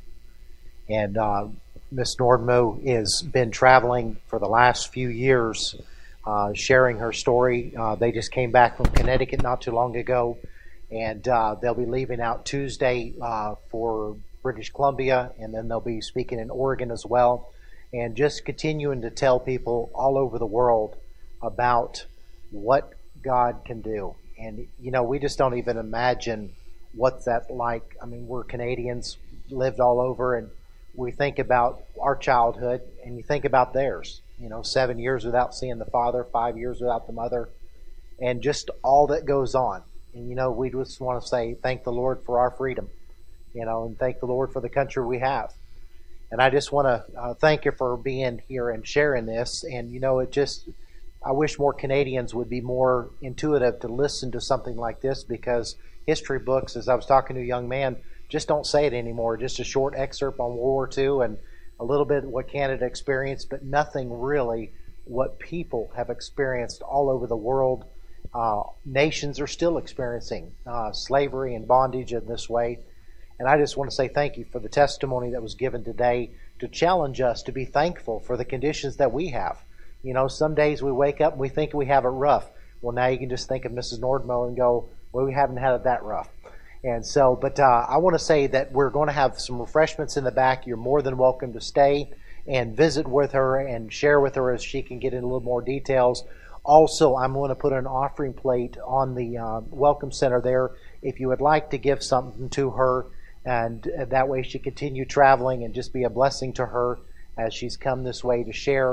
And uh, Miss Nordmo has been traveling for the last few years, uh, sharing her story. Uh, they just came back from Connecticut not too long ago, and uh, they'll be leaving out Tuesday uh, for British Columbia, and then they'll be speaking in Oregon as well. And just continuing to tell people all over the world about what God can do. And, you know, we just don't even imagine what's that like. I mean, we're Canadians, lived all over, and we think about our childhood, and you think about theirs. You know, seven years without seeing the father, five years without the mother, and just all that goes on. And, you know, we just want to say thank the Lord for our freedom, you know, and thank the Lord for the country we have. And I just want to uh, thank you for being here and sharing this. And, you know, it just, I wish more Canadians would be more intuitive to listen to something like this, because history books, as I was talking to a young man, just don't say it anymore. Just a short excerpt on World War Two and a little bit what Canada experienced, but nothing really what people have experienced all over the world. Uh, nations are still experiencing uh, slavery and bondage in this way. And I just want to say thank you for the testimony that was given today to challenge us to be thankful for the conditions that we have. You know, some days we wake up and we think we have it rough. Well, now you can just think of Missus Nordmo and go, well, we haven't had it that rough. And so, but uh, I want to say that we're going to have some refreshments in the back. You're more than welcome to stay and visit with her and share with her as she can get into a little more details. Also, I'm going to put an offering plate on the uh, Welcome Center there if you would like to give something to her. And that way she continue traveling and just be a blessing to her as she's come this way to share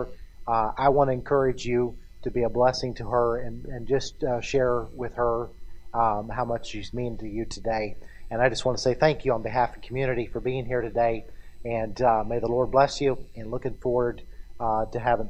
uh, I want to encourage you to be a blessing to her and, and just uh, share with her um, how much she's mean to you today. And I just want to say thank you on behalf of the community for being here today. And uh, may the Lord bless you, and looking forward uh, to having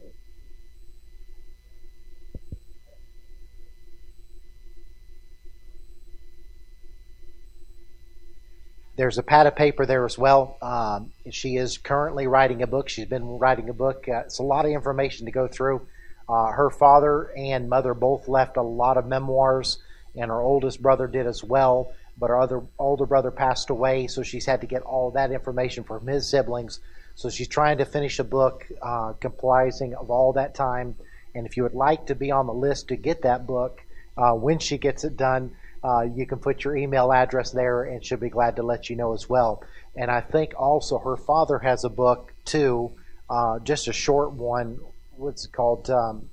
There's a pad of paper there as well. Um, she is currently writing a book. She's been writing a book. Uh, it's a lot of information to go through. Uh, her father and mother both left a lot of memoirs, and her oldest brother did as well. But her other older brother passed away, so she's had to get all that information from his siblings. So she's trying to finish a book uh, comprising of all that time. And if you would like to be on the list to get that book, uh, when she gets it done, Uh, you can put your email address there, and she'll be glad to let you know as well. And I think also her father has a book too, uh, just a short one. What's it called? Um,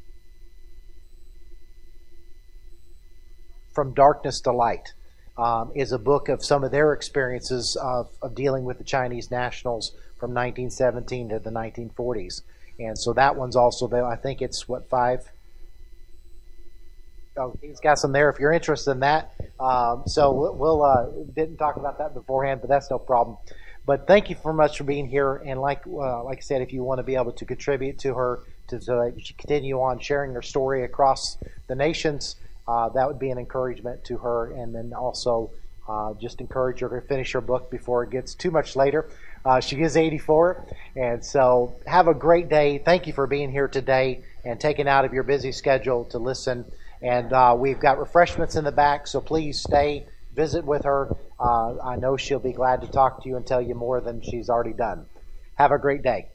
From Darkness to Light um, is a book of some of their experiences of, of dealing with the Chinese nationals from nineteen seventeen to the nineteen forties. And so that one's also there. I think it's, what, five? Oh, he's got some there if you're interested in that. Um, so we'll uh, didn't talk about that beforehand, but that's no problem. But thank you very much for being here. And like uh, like I said, if you want to be able to contribute to her to, to continue on sharing her story across the nations, uh, that would be an encouragement to her. And then also uh, just encourage her to finish her book before it gets too much later. Uh, she is eighty-four, and so have a great day. Thank you for being here today and taking out of your busy schedule to listen. And uh, we've got refreshments in the back, so please stay, visit with her. Uh, I know she'll be glad to talk to you and tell you more than she's already done. Have a great day.